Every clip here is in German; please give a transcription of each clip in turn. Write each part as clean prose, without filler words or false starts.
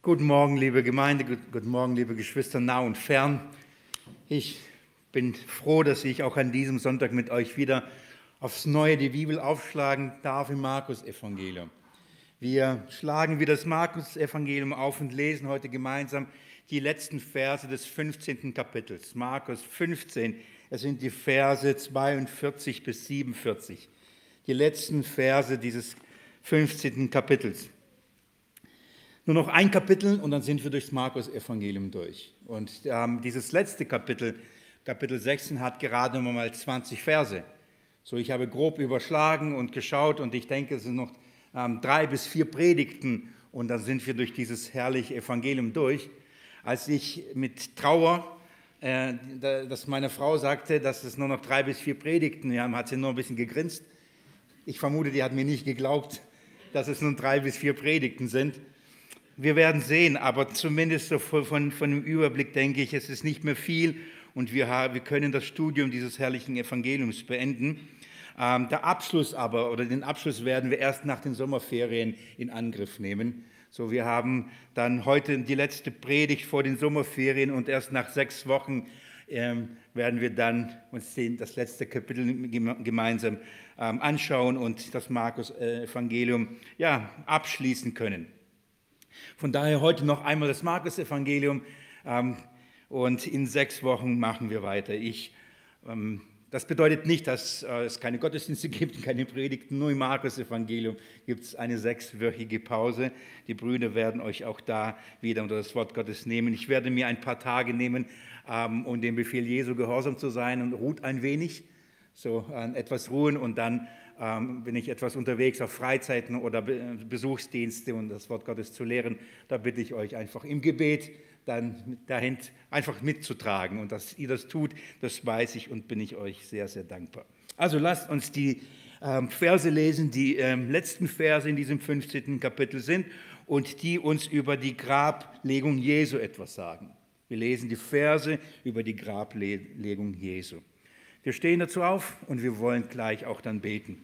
Guten Morgen, liebe Gemeinde, guten Morgen, liebe Geschwister, nah und fern. Ich bin froh, dass ich auch an diesem Sonntag mit euch wieder aufs Neue die Bibel aufschlagen darf im Markus-Evangelium. Wir schlagen wieder das Markus-Evangelium auf und lesen heute gemeinsam die letzten Verse des 15. Kapitels. Markus 15, es sind die Verse 42 bis 47. Die letzten Verse dieses 15. Kapitels. Nur noch ein Kapitel und dann sind wir durchs Markus-Evangelium durch. Und dieses letzte Kapitel, Kapitel 16, hat gerade mal 20 Verse. So, ich habe grob überschlagen und geschaut und ich denke, es sind noch 3 bis 4 Predigten und dann sind wir durch dieses herrliche Evangelium durch. Als ich mit Trauer, dass meine Frau sagte, dass es nur noch 3 bis 4 Predigten haben, hat sie nur ein bisschen gegrinst. Ich vermute, die hat mir nicht geglaubt, dass es nun 3 bis 4 Predigten sind. Wir werden sehen, aber zumindest so von dem Überblick denke ich, es ist nicht mehr viel und wir können das Studium dieses herrlichen Evangeliums beenden. Der Abschluss aber, oder den Abschluss werden wir erst nach den Sommerferien in Angriff nehmen. So, wir haben dann heute die letzte Predigt vor den Sommerferien und erst nach 6 Wochen werden wir dann uns das letzte Kapitel gemeinsam anschauen und das Markus-Evangelium abschließen können. Von daher heute noch einmal das Markus-Evangelium und in 6 Wochen machen wir weiter. Das bedeutet nicht, dass es keine Gottesdienste gibt, keine Predigten, nur im Markus-Evangelium gibt es eine 6-wöchige Pause. Die Brüder werden euch auch da wieder unter das Wort Gottes nehmen. Ich werde mir ein paar Tage nehmen, um dem Befehl Jesu gehorsam zu sein und ruht ein wenig, so etwas ruhen und dann bin ich etwas unterwegs auf Freizeiten oder Besuchsdienste und das Wort Gottes zu lehren, da bitte ich euch einfach im Gebet dann dahin einfach mitzutragen. Und dass ihr das tut, das weiß ich und bin ich euch sehr, sehr dankbar. Also lasst uns die Verse lesen, die letzten Verse in diesem 15. Kapitel sind und die uns über die Grablegung Jesu etwas sagen. Wir lesen die Verse über die Grablegung Jesu. Wir stehen dazu auf und wir wollen gleich auch dann beten.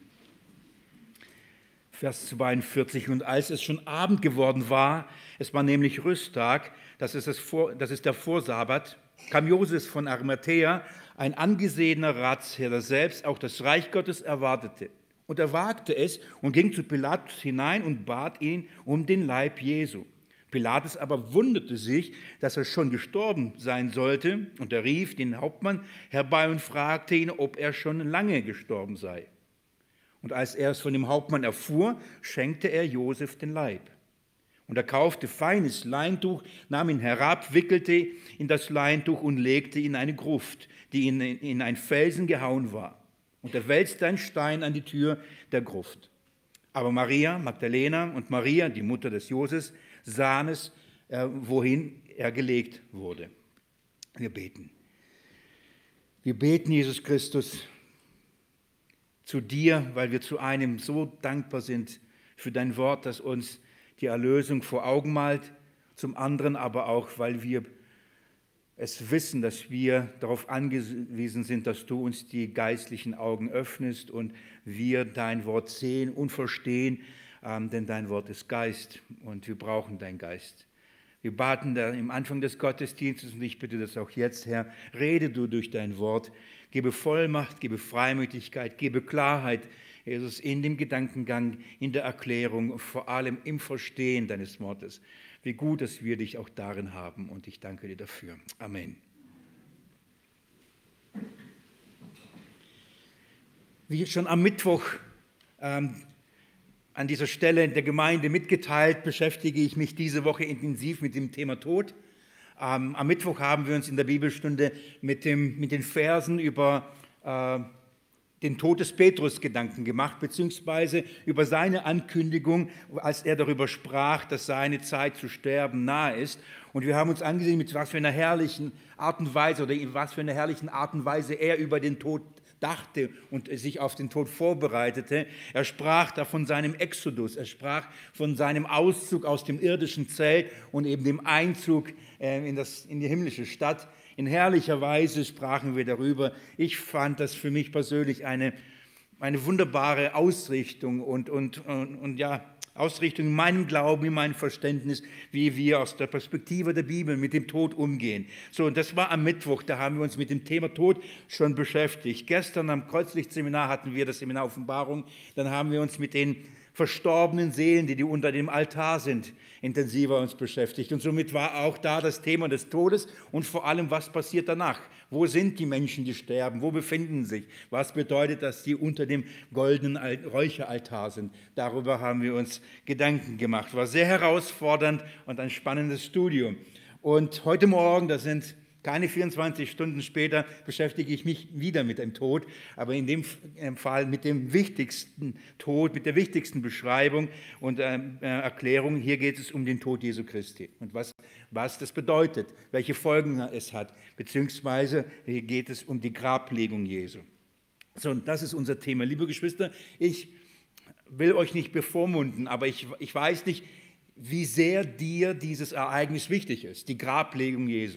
Vers 42, und als es schon Abend geworden war, es war nämlich Rüsttag, das ist der Vorsabbat, kam Josef von Arimathäa, ein angesehener Ratsherr, der selbst auch das Reich Gottes erwartete. Und er wagte es und ging zu Pilatus hinein und bat ihn um den Leib Jesu. Pilatus aber wunderte sich, dass er schon gestorben sein sollte, und er rief den Hauptmann herbei und fragte ihn, ob er schon lange gestorben sei. Und als er es von dem Hauptmann erfuhr, schenkte er Josef den Leib. Und er kaufte feines Leintuch, nahm ihn herab, wickelte in das Leintuch und legte ihn in eine Gruft, die in einen Felsen gehauen war. Und er wälzte einen Stein an die Tür der Gruft. Aber Maria Magdalena und Maria, die Mutter des Joses, sahen es, wohin er gelegt wurde. Wir beten. Wir beten, Jesus Christus, zu dir, weil wir zu einem so dankbar sind für dein Wort, das uns die Erlösung vor Augen malt, zum anderen aber auch, weil wir es wissen, dass wir darauf angewiesen sind, dass du uns die geistlichen Augen öffnest und wir dein Wort sehen und verstehen, denn dein Wort ist Geist und wir brauchen deinen Geist. Wir baten da im Anfang des Gottesdienstes und ich bitte das auch jetzt, Herr, rede du durch dein Wort, gebe Vollmacht, gebe Freimütigkeit, gebe Klarheit, Jesus, in dem Gedankengang, in der Erklärung, vor allem im Verstehen deines Wortes. Wie gut, dass wir dich auch darin haben und ich danke dir dafür. Amen. Wie schon am Mittwoch an dieser Stelle der Gemeinde mitgeteilt, beschäftige ich mich diese Woche intensiv mit dem Thema Tod. Am Mittwoch haben wir uns in der Bibelstunde mit den Versen über den Tod des Petrus Gedanken gemacht, beziehungsweise über seine Ankündigung, als er darüber sprach, dass seine Zeit zu sterben nahe ist. Und wir haben uns angesehen, mit was für einer herrlichen Art und Weise oder in was für einer herrlichen Art und Weise er über den Tod dachte und sich auf den Tod vorbereitete. Er sprach da von seinem Exodus, er sprach von seinem Auszug aus dem irdischen Zelt und eben dem Einzug in die himmlische Stadt. In herrlicher Weise sprachen wir darüber. Ich fand das für mich persönlich eine wunderbare Ausrichtung und Ausrichtung in meinem Glauben, in meinem Verständnis, wie wir aus der Perspektive der Bibel mit dem Tod umgehen. So, und das war am Mittwoch, da haben wir uns mit dem Thema Tod schon beschäftigt. Gestern am Kreuzlichtseminar hatten wir das Seminar Offenbarung, dann haben wir uns mit den verstorbenen Seelen, die unter dem Altar sind, intensiver uns beschäftigt. Und somit war auch da das Thema des Todes und vor allem, was passiert danach? Wo sind die Menschen, die sterben? Wo befinden sie sich? Was bedeutet, dass die unter dem goldenen Räucheraltar sind? Darüber haben wir uns Gedanken gemacht. War sehr herausfordernd und ein spannendes Studium. Und heute Morgen, das sind keine 24 Stunden später, beschäftige ich mich wieder mit dem Tod, aber in dem Fall mit dem wichtigsten Tod, mit der wichtigsten Beschreibung und Erklärung. Hier geht es um den Tod Jesu Christi und was das bedeutet, welche Folgen es hat, beziehungsweise hier geht es um die Grablegung Jesu. So, und das ist unser Thema. Liebe Geschwister, ich will euch nicht bevormunden, aber ich weiß nicht, wie sehr dir dieses Ereignis wichtig ist, die Grablegung Jesu.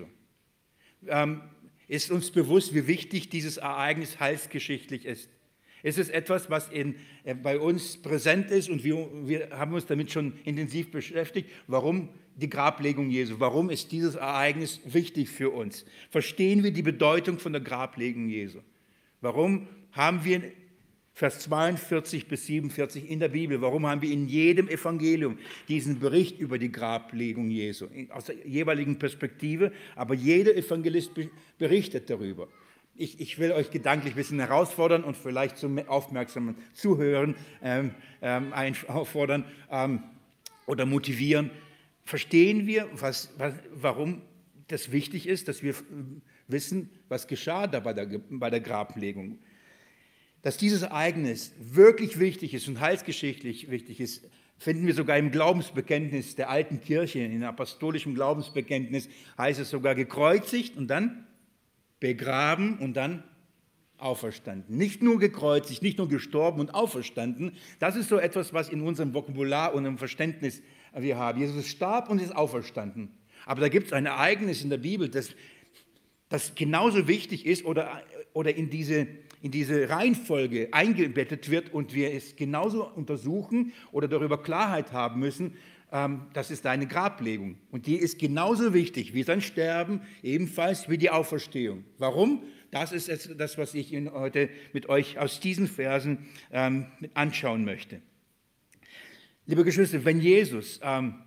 Ist uns bewusst, wie wichtig dieses Ereignis heilsgeschichtlich ist. Es ist etwas, was bei uns präsent ist und wir haben uns damit schon intensiv beschäftigt. Warum die Grablegung Jesu? Warum ist dieses Ereignis wichtig für uns? Verstehen wir die Bedeutung von der Grablegung Jesu? Warum haben wir Vers 42 bis 47 in der Bibel, warum haben wir in jedem Evangelium diesen Bericht über die Grablegung Jesu? Aus der jeweiligen Perspektive, aber jeder Evangelist berichtet darüber. Ich will euch gedanklich ein bisschen herausfordern und vielleicht zum aufmerksamen Zuhören auffordern oder motivieren. Verstehen wir, warum das wichtig ist, dass wir wissen, was geschah da bei der Grablegung? Dass dieses Ereignis wirklich wichtig ist und heilsgeschichtlich wichtig ist, finden wir sogar im Glaubensbekenntnis der alten Kirche, in apostolischem Glaubensbekenntnis heißt es sogar gekreuzigt und dann begraben und dann auferstanden. Nicht nur gekreuzigt, nicht nur gestorben und auferstanden, das ist so etwas, was in unserem Vokabular und im Verständnis wir haben. Jesus starb und ist auferstanden. Aber da gibt es ein Ereignis in der Bibel, das genauso wichtig ist oder in diese Reihenfolge eingebettet wird und wir es genauso untersuchen oder darüber Klarheit haben müssen, das ist deine Grablegung. Und die ist genauso wichtig wie sein Sterben, ebenfalls wie die Auferstehung. Warum? Das ist das, was ich heute mit euch aus diesen Versen anschauen möchte. Liebe Geschwister, wenn Jesus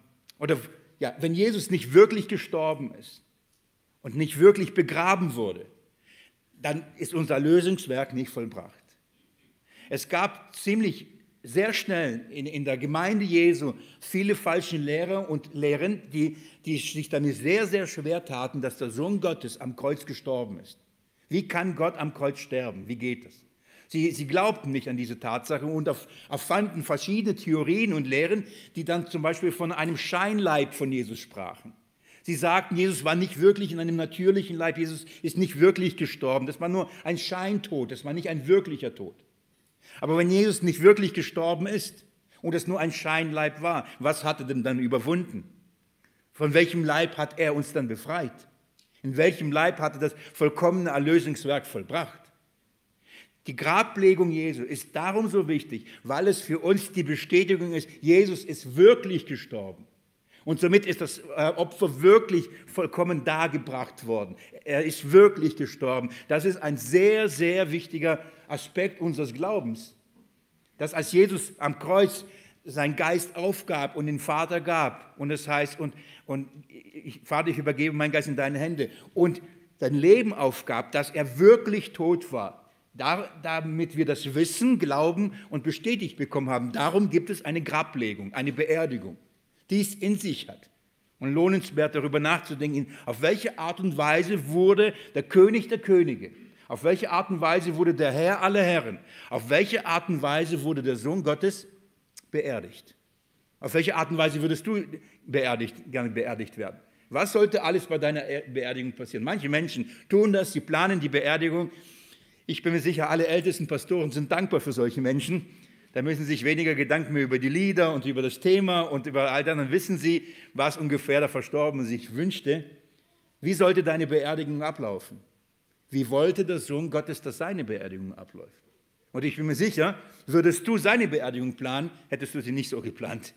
nicht wirklich gestorben ist und nicht wirklich begraben wurde, dann ist unser Erlösungswerk nicht vollbracht. Es gab sehr schnell in der Gemeinde Jesu viele falsche Lehrer und Lehren, die sich damit sehr, sehr schwer taten, dass der Sohn Gottes am Kreuz gestorben ist. Wie kann Gott am Kreuz sterben? Wie geht das? Sie glaubten nicht an diese Tatsache und erfanden verschiedene Theorien und Lehren, die dann zum Beispiel von einem Scheinleib von Jesus sprachen. Sie sagten, Jesus war nicht wirklich in einem natürlichen Leib, Jesus ist nicht wirklich gestorben, das war nur ein Scheintod, das war nicht ein wirklicher Tod. Aber wenn Jesus nicht wirklich gestorben ist und es nur ein Scheinleib war, was hat er denn dann überwunden? Von welchem Leib hat er uns dann befreit? In welchem Leib hat er das vollkommene Erlösungswerk vollbracht? Die Grablegung Jesu ist darum so wichtig, weil es für uns die Bestätigung ist, Jesus ist wirklich gestorben. Und somit ist das Opfer wirklich vollkommen dargebracht worden. Er ist wirklich gestorben. Das ist ein sehr, sehr wichtiger Aspekt unseres Glaubens. Dass als Jesus am Kreuz seinen Geist aufgab und den Vater gab, und es heißt, Vater, ich übergebe meinen Geist in deine Hände, und sein Leben aufgab, dass er wirklich tot war. Damit wir das Wissen, Glauben und bestätigt bekommen haben, darum gibt es eine Grablegung, eine Beerdigung, die es in sich hat. Und lohnenswert darüber nachzudenken, auf welche Art und Weise wurde der König der Könige, auf welche Art und Weise wurde der Herr aller Herren, auf welche Art und Weise wurde der Sohn Gottes beerdigt. Auf welche Art und Weise würdest du gerne beerdigt werden? Was sollte alles bei deiner Beerdigung passieren? Manche Menschen tun das, sie planen die Beerdigung. Ich bin mir sicher, alle ältesten Pastoren sind dankbar für solche Menschen. Da müssen sie sich weniger Gedanken mehr über die Lieder und über das Thema und über all das. Dann wissen sie, was ungefähr der Verstorbene sich wünschte. Wie sollte deine Beerdigung ablaufen? Wie wollte der Sohn Gottes, dass seine Beerdigung abläuft? Und ich bin mir sicher, würdest du seine Beerdigung planen, hättest du sie nicht so geplant.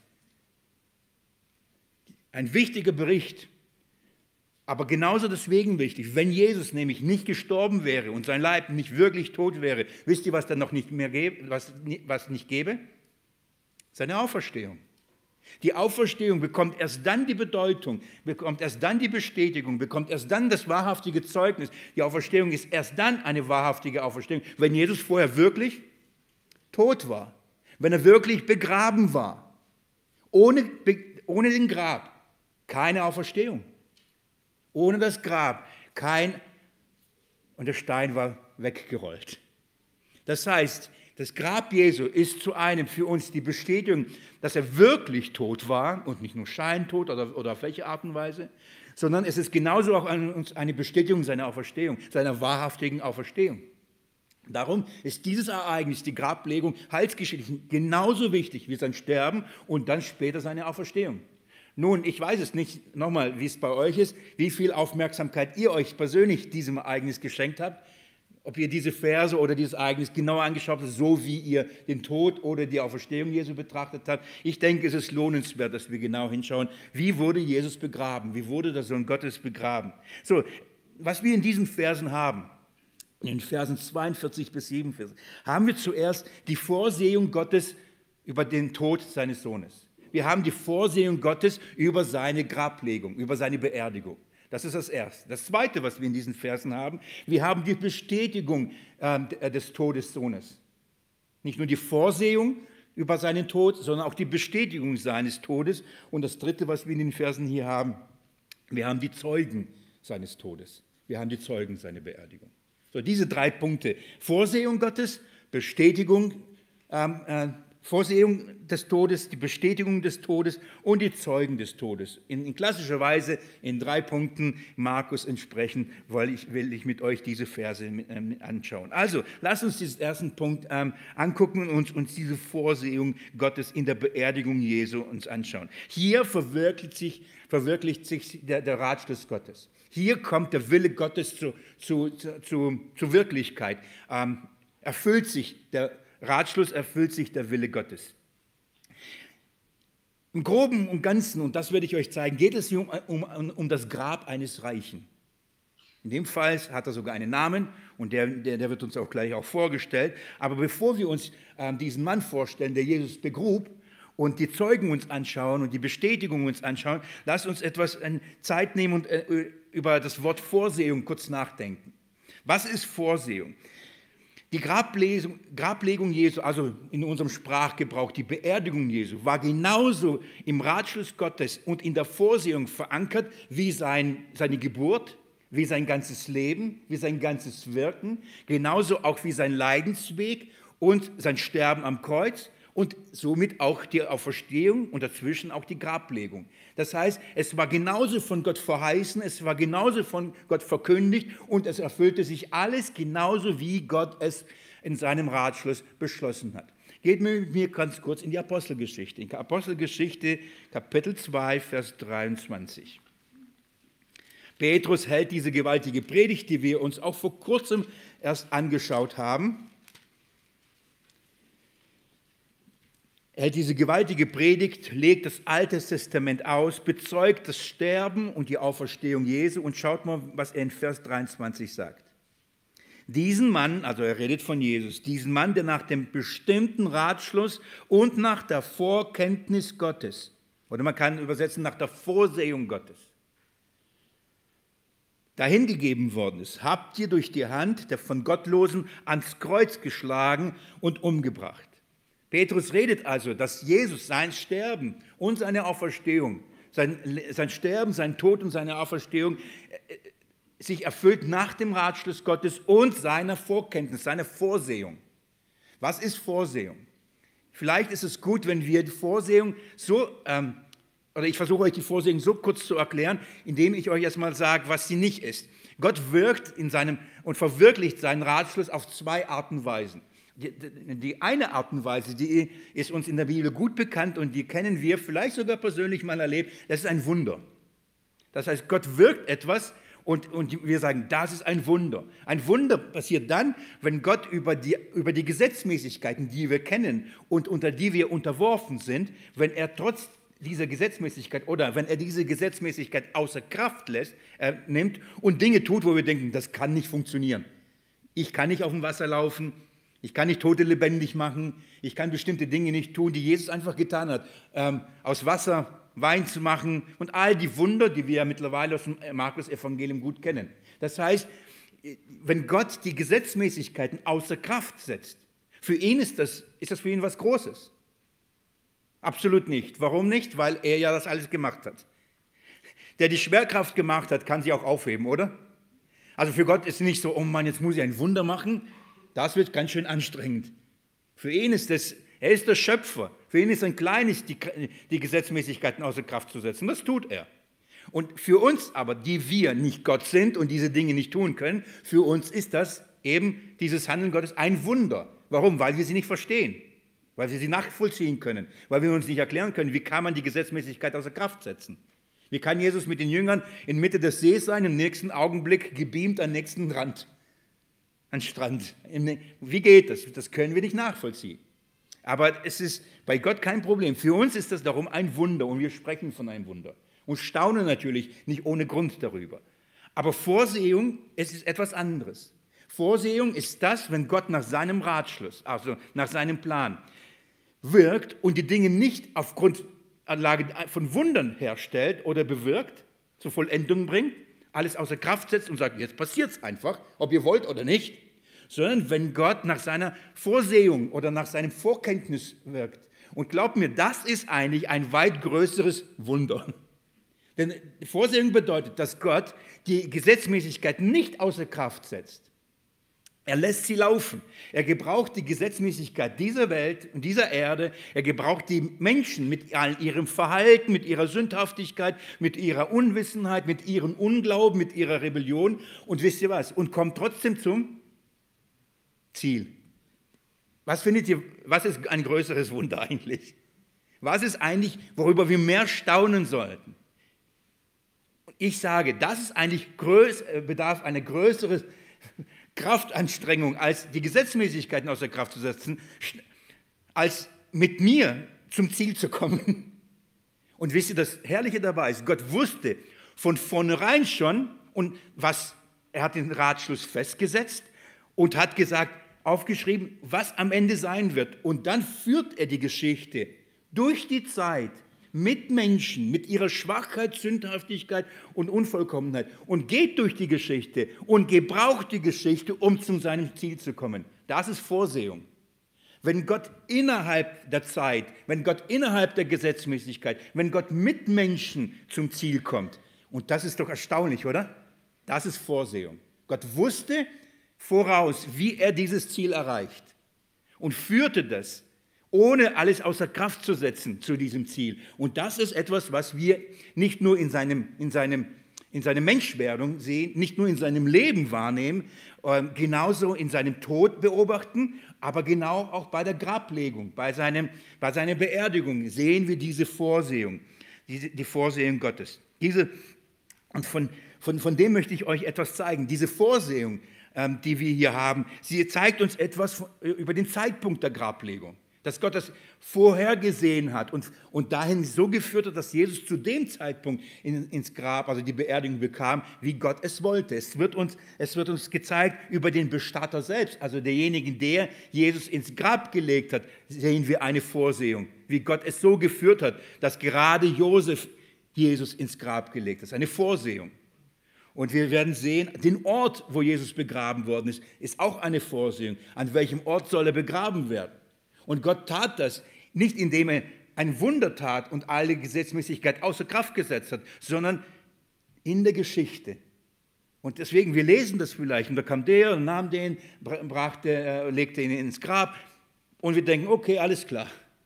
Ein wichtiger Bericht, aber genauso deswegen wichtig. Wenn Jesus nämlich nicht gestorben wäre und sein Leib nicht wirklich tot wäre, wisst ihr, was dann noch nicht mehr gäbe, was nicht gäbe? Seine Auferstehung. Die Auferstehung bekommt erst dann die Bedeutung, bekommt erst dann die Bestätigung, bekommt erst dann das wahrhaftige Zeugnis. Die Auferstehung ist erst dann eine wahrhaftige Auferstehung, wenn Jesus vorher wirklich tot war, wenn er wirklich begraben war. Ohne den Grab keine Auferstehung. Ohne das Grab und der Stein war weggerollt. Das heißt, das Grab Jesu ist zu einem für uns die Bestätigung, dass er wirklich tot war und nicht nur scheintot oder auf welche Art und Weise, sondern es ist genauso auch an uns eine Bestätigung seiner Auferstehung, seiner wahrhaftigen Auferstehung. Darum ist dieses Ereignis, die Grablegung, heilsgeschichtlich genauso wichtig wie sein Sterben und dann später seine Auferstehung. Nun, ich weiß es nicht, nochmal, wie es bei euch ist, wie viel Aufmerksamkeit ihr euch persönlich diesem Ereignis geschenkt habt, ob ihr diese Verse oder dieses Ereignis genauer angeschaut habt, so wie ihr den Tod oder die Auferstehung Jesu betrachtet habt. Ich denke, es ist lohnenswert, dass wir genau hinschauen, wie wurde Jesus begraben, wie wurde der Sohn Gottes begraben. So, was wir in diesen Versen haben, in den Versen 42 bis 47, haben wir zuerst die Vorsehung Gottes über den Tod seines Sohnes. Wir haben die Vorsehung Gottes über seine Grablegung, über seine Beerdigung. Das ist das Erste. Das Zweite, was wir in diesen Versen haben, wir haben die Bestätigung des Todes des Sohnes. Nicht nur die Vorsehung über seinen Tod, sondern auch die Bestätigung seines Todes. Und das Dritte, was wir in den Versen hier haben, wir haben die Zeugen seines Todes. Wir haben die Zeugen seiner Beerdigung. So, diese drei Punkte: Vorsehung Gottes, Bestätigung, Vorsehung des Todes, die Bestätigung des Todes und die Zeugen des Todes. In klassischer Weise in 3 Punkten Markus entsprechen, will ich mit euch diese Verse anschauen. Also, lasst uns diesen ersten Punkt angucken und uns diese Vorsehung Gottes in der Beerdigung Jesu uns anschauen. Hier verwirklicht sich der Ratschluss Gottes. Hier kommt der Wille Gottes zur Wirklichkeit. Der Ratschluss erfüllt sich der Wille Gottes. Im Groben und Ganzen, und das werde ich euch zeigen, geht es hier um das Grab eines Reichen. In dem Fall hat er sogar einen Namen und der wird uns auch gleich vorgestellt. Aber bevor wir uns diesen Mann vorstellen, der Jesus begrub, und die Zeugen uns anschauen und die Bestätigung uns anschauen, lasst uns etwas Zeit nehmen und über das Wort Vorsehung kurz nachdenken. Was ist Vorsehung? Die Grablegung Jesu, also in unserem Sprachgebrauch, die Beerdigung Jesu, war genauso im Ratschluss Gottes und in der Vorsehung verankert wie seine Geburt, wie sein ganzes Leben, wie sein ganzes Wirken, genauso auch wie sein Leidensweg und sein Sterben am Kreuz und somit auch die Auferstehung und dazwischen auch die Grablegung. Das heißt, es war genauso von Gott verheißen, es war genauso von Gott verkündigt und es erfüllte sich alles genauso, wie Gott es in seinem Ratschluss beschlossen hat. Geht mit mir ganz kurz in die Apostelgeschichte. In Apostelgeschichte Kapitel 2, Vers 23. Petrus hält diese gewaltige Predigt, die wir uns auch vor kurzem erst angeschaut haben. Er hält diese gewaltige Predigt, legt das Alte Testament aus, bezeugt das Sterben und die Auferstehung Jesu und schaut mal, was er in Vers 23 sagt. Diesen Mann, also er redet von Jesus, diesen Mann, der nach dem bestimmten Ratschluss und nach der Vorkenntnis Gottes, oder man kann übersetzen nach der Vorsehung Gottes, dahingegeben worden ist, habt ihr durch die Hand der von Gottlosen ans Kreuz geschlagen und umgebracht. Petrus redet also, dass Jesus sein Sterben und seine Auferstehung, sein Sterben, sein Tod und seine Auferstehung sich erfüllt nach dem Ratschluss Gottes und seiner Vorkenntnis, seiner Vorsehung. Was ist Vorsehung? Vielleicht ist es gut, wenn wir die Vorsehung oder ich versuche euch die Vorsehung so kurz zu erklären, indem ich euch erstmal sage, was sie nicht ist. Gott wirkt und verwirklicht seinen Ratschluss auf 2 Arten und Weisen. Die eine Art und Weise, die ist uns in der Bibel gut bekannt und die kennen wir vielleicht sogar persönlich mal erlebt, das ist ein Wunder. Das heißt, Gott wirkt etwas Und wir sagen, das ist ein Wunder. Ein Wunder passiert dann, wenn Gott über die Gesetzmäßigkeiten, die wir kennen und unter die wir unterworfen sind, wenn er trotz dieser Gesetzmäßigkeit oder wenn er diese Gesetzmäßigkeit außer Kraft nimmt und Dinge tut, wo wir denken, das kann nicht funktionieren. Ich kann nicht auf dem Wasser laufen, ich kann nicht Tote lebendig machen, ich kann bestimmte Dinge nicht tun, die Jesus einfach getan hat, aus Wasser Wein zu machen und all die Wunder, die wir ja mittlerweile aus dem Markus-Evangelium gut kennen. Das heißt, wenn Gott die Gesetzmäßigkeiten außer Kraft setzt, für ihn ist das für ihn was Großes. Absolut nicht. Warum nicht? Weil er ja das alles gemacht hat. Der die Schwerkraft gemacht hat, kann sie auch aufheben, oder? Also für Gott ist nicht so, oh Mann, jetzt muss ich ein Wunder machen. Das wird ganz schön anstrengend. Für ihn ist das, er ist der Schöpfer. Für ihn ist ein kleines, die Gesetzmäßigkeiten außer Kraft zu setzen. Das tut er. Und für uns aber, die wir nicht Gott sind und diese Dinge nicht tun können, für uns ist das eben dieses Handeln Gottes ein Wunder. Warum? Weil wir sie nicht verstehen. Weil wir sie nachvollziehen können. Weil wir uns nicht erklären können, wie kann man die Gesetzmäßigkeit außer Kraft setzen. Wie kann Jesus mit den Jüngern in Mitte des Sees sein, im nächsten Augenblick gebeamt am nächsten Rand, an Strand? Wie geht das? Das können wir nicht nachvollziehen. Aber es ist bei Gott kein Problem. Für uns ist das darum ein Wunder und wir sprechen von einem Wunder und staunen natürlich nicht ohne Grund darüber. Aber Vorsehung, es ist etwas anderes. Vorsehung ist das, wenn Gott nach seinem Ratschluss, also nach seinem Plan, wirkt und die Dinge nicht auf Grundlage von Wundern herstellt oder bewirkt, zur Vollendung bringt, alles außer Kraft setzt und sagt, jetzt passiert es einfach, ob ihr wollt oder nicht, sondern wenn Gott nach seiner Vorsehung oder nach seinem Vorkenntnis wirkt. Und glaubt mir, das ist eigentlich ein weit größeres Wunder. Denn Vorsehung bedeutet, dass Gott die Gesetzmäßigkeit nicht außer Kraft setzt. Er lässt sie laufen. Er gebraucht die Gesetzmäßigkeit dieser Welt und dieser Erde. Er gebraucht die Menschen mit all ihrem Verhalten, mit ihrer Sündhaftigkeit, mit ihrer Unwissenheit, mit ihrem Unglauben, mit ihrer Rebellion. Und wisst ihr was? Und kommt trotzdem zum Ziel. Was findet ihr, was ist ein größeres Wunder eigentlich? Was ist eigentlich, worüber wir mehr staunen sollten? Ich sage, das ist eigentlich bedarf einer größeren Kraftanstrengung, als die Gesetzmäßigkeiten außer Kraft zu setzen, als mit mir zum Ziel zu kommen. Und wisst ihr, das Herrliche dabei ist, Gott wusste von vornherein schon, er hat den Ratschluss festgesetzt und hat gesagt, aufgeschrieben, was am Ende sein wird. Und dann führt er die Geschichte durch die Zeit mit Menschen, mit ihrer Schwachheit, Sündhaftigkeit und Unvollkommenheit und geht durch die Geschichte und gebraucht die Geschichte, um zu seinem Ziel zu kommen. Das ist Vorsehung. Wenn Gott innerhalb der Zeit, wenn Gott innerhalb der Gesetzmäßigkeit, wenn Gott mit Menschen zum Ziel kommt, und das ist doch erstaunlich, oder? Das ist Vorsehung. Gott wusste voraus, wie er dieses Ziel erreicht und führte das, ohne alles außer Kraft zu setzen zu diesem Ziel. Und das ist etwas, was wir nicht nur in seinem Menschwerdung sehen, nicht nur in seinem Leben wahrnehmen, genauso in seinem Tod beobachten, aber genau auch bei der Grablegung, bei seiner Beerdigung sehen wir diese Vorsehung, die Vorsehung Gottes. Und von dem möchte ich euch etwas zeigen. Diese Vorsehung, die wir hier haben, sie zeigt uns etwas über den Zeitpunkt der Grablegung. Dass Gott das vorhergesehen hat und dahin so geführt hat, dass Jesus zu dem Zeitpunkt ins Grab, also die Beerdigung bekam, wie Gott es wollte. Es wird uns gezeigt über den Bestatter selbst, also derjenigen, der Jesus ins Grab gelegt hat, sehen wir eine Vorsehung, wie Gott es so geführt hat, dass gerade Josef Jesus ins Grab gelegt hat. Eine Vorsehung. Und wir werden sehen, den Ort, wo Jesus begraben worden ist, ist auch eine Vorsehung. An welchem Ort soll er begraben werden? Und Gott tat das nicht, indem er ein Wunder tat und alle Gesetzmäßigkeit außer Kraft gesetzt hat, sondern in der Geschichte. Und deswegen, wir lesen das vielleicht, und da kam der und nahm den, legte ihn ins Grab und wir denken, okay, alles klar.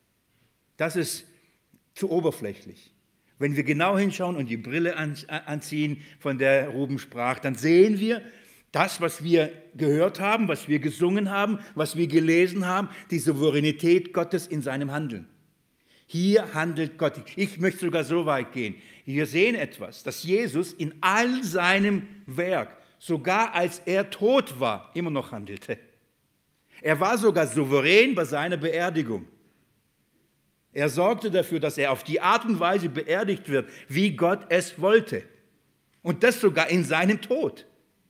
Das ist zu oberflächlich. Wenn wir genau hinschauen und die Brille anziehen, von der Ruben sprach, dann sehen wir, das, was wir gehört haben, was wir gesungen haben, was wir gelesen haben, die Souveränität Gottes in seinem Handeln. Hier handelt Gott. Ich möchte sogar so weit gehen. Wir sehen etwas, dass Jesus in all seinem Werk, sogar als er tot war, immer noch handelte. Er war sogar souverän bei seiner Beerdigung. Er sorgte dafür, dass er auf die Art und Weise beerdigt wird, wie Gott es wollte. Und das sogar in seinem Tod.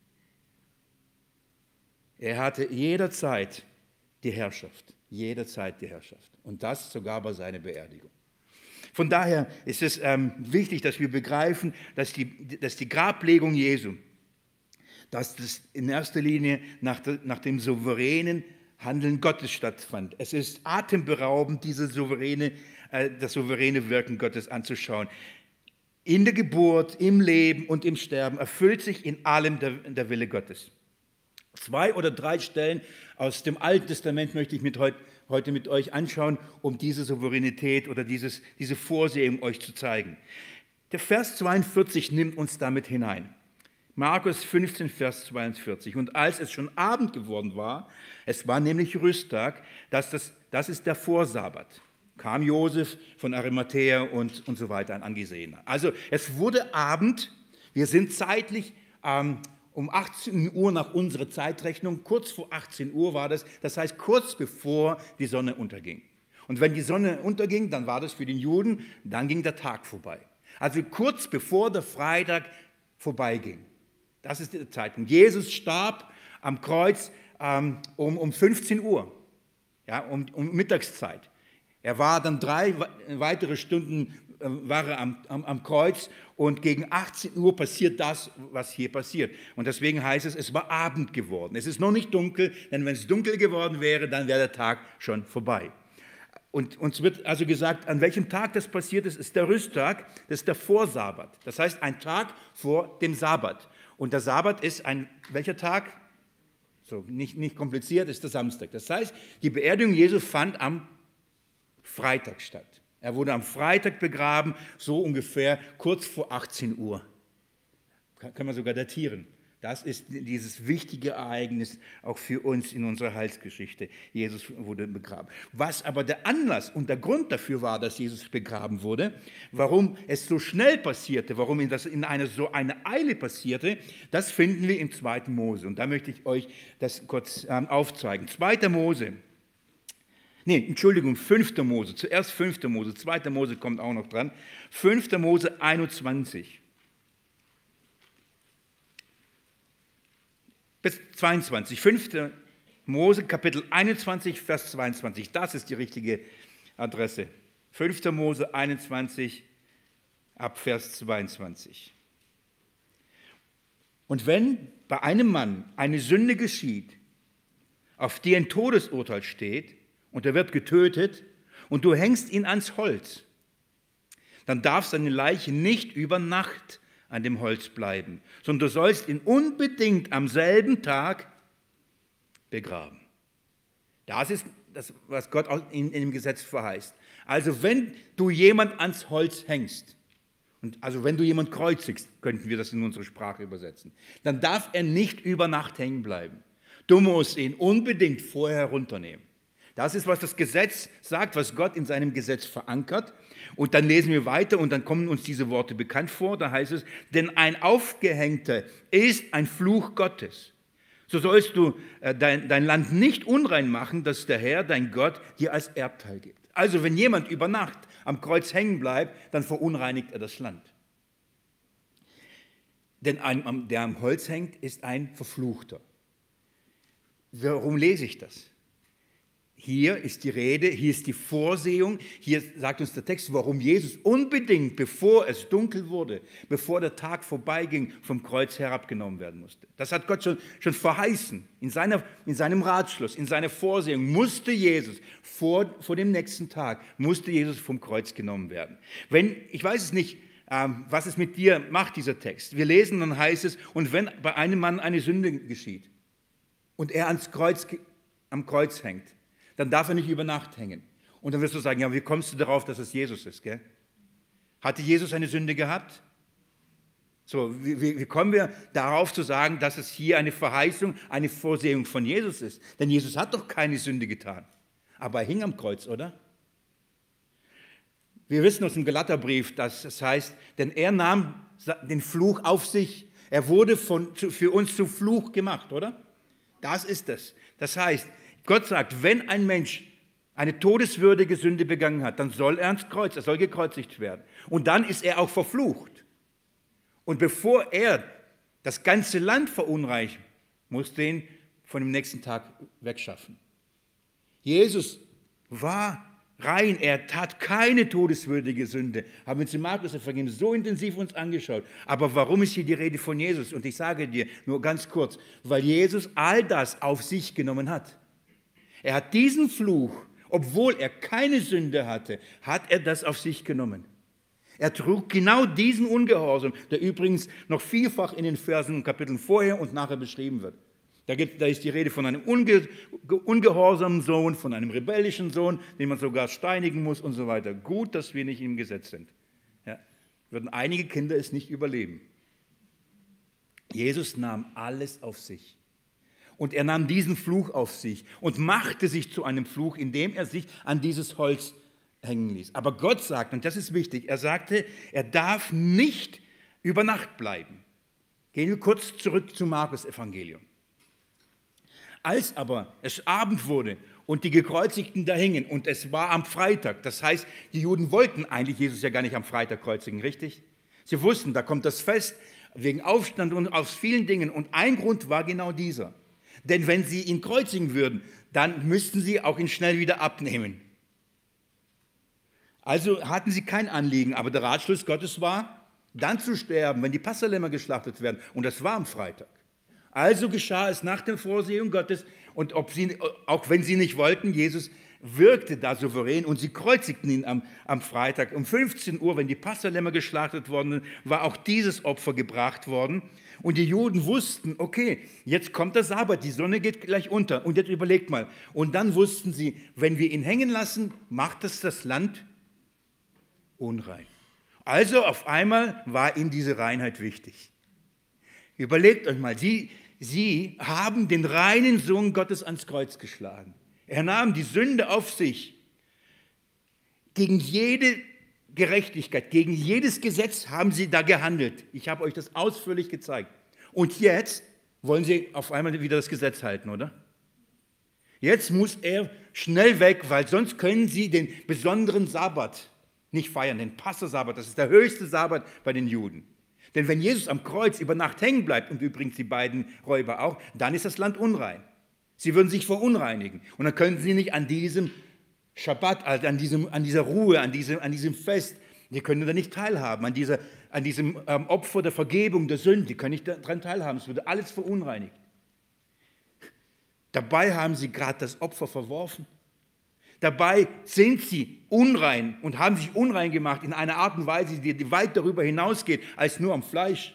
Er hatte jederzeit die Herrschaft. Jederzeit die Herrschaft. Und das sogar bei seiner Beerdigung. Von daher ist es wichtig, dass wir begreifen, dass die Grablegung Jesu, dass das in erster Linie nach dem souveränen Handeln Gottes stattfand. Es ist atemberaubend, das souveräne Wirken Gottes anzuschauen. In der Geburt, im Leben und im Sterben erfüllt sich in allem der Wille Gottes. 2 oder 3 Stellen aus dem Alten Testament möchte ich heute mit euch anschauen, um diese Souveränität oder diese Vorsehung euch zu zeigen. Der Vers 42 nimmt uns damit hinein. Markus 15, Vers 42. Und als es schon Abend geworden war, es war nämlich Rüsttag, das ist der Vorsabbat, kam Josef von Arimathäa und so weiter, ein Angesehener. Also es wurde Abend, wir sind zeitlich um 18 Uhr nach unserer Zeitrechnung, kurz vor 18 Uhr war das heißt kurz bevor die Sonne unterging. Und wenn die Sonne unterging, dann war das für den Juden, dann ging der Tag vorbei. Also kurz bevor der Freitag vorbeiging. Das ist der Zeitpunkt. Jesus starb am Kreuz um 15 Uhr, ja, um Mittagszeit. Er war dann 3 weitere Stunden war er am Kreuz und gegen 18 Uhr passiert das, was hier passiert. Und deswegen heißt es war Abend geworden. Es ist noch nicht dunkel, denn wenn es dunkel geworden wäre, dann wäre der Tag schon vorbei. Und uns wird also gesagt, an welchem Tag das passiert ist der Rüsttag, das ist der Vorsabbat. Das heißt, ein Tag vor dem Sabbat. Und der Sabbat ist welcher Tag? So, nicht kompliziert, ist der Samstag. Das heißt, die Beerdigung Jesu fand am Freitag statt. Er wurde am Freitag begraben, so ungefähr kurz vor 18 Uhr. Kann man sogar datieren. Das ist dieses wichtige Ereignis auch für uns in unserer Heilsgeschichte. Jesus wurde begraben. Was aber der Anlass und der Grund dafür war, dass Jesus begraben wurde, warum es so schnell passierte, warum das in so eine Eile passierte, das finden wir im 2. Mose. Und da möchte ich euch das kurz aufzeigen. 5. Mose. Zuerst 5. Mose, 2. Mose kommt auch noch dran. 5. Mose 21. Bis 22. 5. Mose, Kapitel 21, Vers 22. Das ist die richtige Adresse. 5. Mose 21, ab Vers 22. Und wenn bei einem Mann eine Sünde geschieht, auf die ein Todesurteil steht, und er wird getötet, und du hängst ihn ans Holz, dann darf seine Leiche nicht über Nacht an dem Holz bleiben, sondern du sollst ihn unbedingt am selben Tag begraben. Das ist das, was Gott in dem Gesetz verheißt. Also wenn du jemand ans Holz hängst, also wenn du jemand kreuzigst, könnten wir das in unsere Sprache übersetzen, dann darf er nicht über Nacht hängen bleiben. Du musst ihn unbedingt vorher runternehmen. Das ist, was das Gesetz sagt, was Gott in seinem Gesetz verankert. Und dann lesen wir weiter und dann kommen uns diese Worte bekannt vor. Da heißt es, denn ein Aufgehängter ist ein Fluch Gottes. So sollst du dein Land nicht unrein machen, das der Herr, dein Gott, dir als Erbteil gibt. Also wenn jemand über Nacht am Kreuz hängen bleibt, dann verunreinigt er das Land. Denn der am Holz hängt, ist ein Verfluchter. Warum lese ich das? Hier ist die Rede, hier ist die Vorsehung, hier sagt uns der Text, warum Jesus unbedingt, bevor es dunkel wurde, bevor der Tag vorbeiging, vom Kreuz herabgenommen werden musste. Das hat Gott schon verheißen. In seinem Ratschluss, in seiner Vorsehung musste Jesus, vor dem nächsten Tag, musste Jesus vom Kreuz genommen werden. Ich weiß es nicht, was es mit dir macht, dieser Text. Wir lesen, dann heißt es, und wenn bei einem Mann eine Sünde geschieht und er am Kreuz hängt, dann darf er nicht über Nacht hängen. Und dann wirst du sagen, ja, wie kommst du darauf, dass es Jesus ist? Gell? Hatte Jesus eine Sünde gehabt? So, wie kommen wir darauf zu sagen, dass es hier eine Verheißung, eine Vorsehung von Jesus ist? Denn Jesus hat doch keine Sünde getan. Aber er hing am Kreuz, oder? Wir wissen aus dem Galaterbrief, dass es heißt, denn er nahm den Fluch auf sich. Er wurde für uns zu Fluch gemacht, oder? Das ist es. Das heißt, Gott sagt, wenn ein Mensch eine todeswürdige Sünde begangen hat, dann soll er ans Kreuz, er soll gekreuzigt werden. Und dann ist er auch verflucht. Und bevor er das ganze Land verunreicht, muss den von dem nächsten Tag wegschaffen. Jesus war rein, er tat keine todeswürdige Sünde. Haben wir uns im Markus-Evangelium so intensiv uns angeschaut. Aber warum ist hier die Rede von Jesus? Und ich sage dir nur ganz kurz, weil Jesus all das auf sich genommen hat. Er hat diesen Fluch, obwohl er keine Sünde hatte, hat er das auf sich genommen. Er trug genau diesen Ungehorsam, der übrigens noch vielfach in den Versen und Kapiteln vorher und nachher beschrieben wird. Da ist die Rede von einem ungehorsamen Sohn, von einem rebellischen Sohn, den man sogar steinigen muss und so weiter. Gut, dass wir nicht im Gesetz sind. Ja, würden einige Kinder es nicht überleben. Jesus nahm alles auf sich. Und er nahm diesen Fluch auf sich und machte sich zu einem Fluch, indem er sich an dieses Holz hängen ließ. Aber Gott sagt, und das ist wichtig, er sagte, er darf nicht über Nacht bleiben. Gehen wir kurz zurück zum Markus-Evangelium. Als aber es Abend wurde und die Gekreuzigten da hingen und es war am Freitag, das heißt, die Juden wollten eigentlich Jesus ja gar nicht am Freitag kreuzigen, richtig? Sie wussten, da kommt das Fest wegen Aufstand und aus vielen Dingen und ein Grund war genau dieser. Denn wenn sie ihn kreuzigen würden, dann müssten sie auch ihn schnell wieder abnehmen. Also hatten sie kein Anliegen, aber der Ratschluss Gottes war, dann zu sterben, wenn die Passalämmer geschlachtet werden. Und das war am Freitag. Also geschah es nach der Vorsehung Gottes und auch wenn sie nicht wollten, Jesus wirkte da souverän und sie kreuzigten ihn am Freitag. Um 15 Uhr, wenn die Passalämmer geschlachtet worden, war auch dieses Opfer gebracht worden. Und die Juden wussten, okay, jetzt kommt der Sabbat, die Sonne geht gleich unter. Und jetzt überlegt mal. Und dann wussten sie, wenn wir ihn hängen lassen, macht das Land unrein. Also auf einmal war ihnen diese Reinheit wichtig. Überlegt euch mal, sie haben den reinen Sohn Gottes ans Kreuz geschlagen. Er nahm die Sünde auf sich. Gegen jede Gerechtigkeit, gegen jedes Gesetz haben sie da gehandelt. Ich habe euch das ausführlich gezeigt. Und jetzt wollen sie auf einmal wieder das Gesetz halten, oder? Jetzt muss er schnell weg, weil sonst können sie den besonderen Sabbat nicht feiern, den Passasabbat. Das ist der höchste Sabbat bei den Juden. Denn wenn Jesus am Kreuz über Nacht hängen bleibt, und übrigens die beiden Räuber auch, dann ist das Land unrein. Sie würden sich verunreinigen. Und dann können sie nicht an diesem Schabbat, also an dieser Ruhe, an diesem Fest, die können da nicht teilhaben, an diesem Opfer der Vergebung der Sünde, die können nicht daran teilhaben. Es würde alles verunreinigt. Dabei haben sie gerade das Opfer verworfen. Dabei sind sie unrein und haben sich unrein gemacht in einer Art und Weise, die weit darüber hinausgeht, als nur am Fleisch.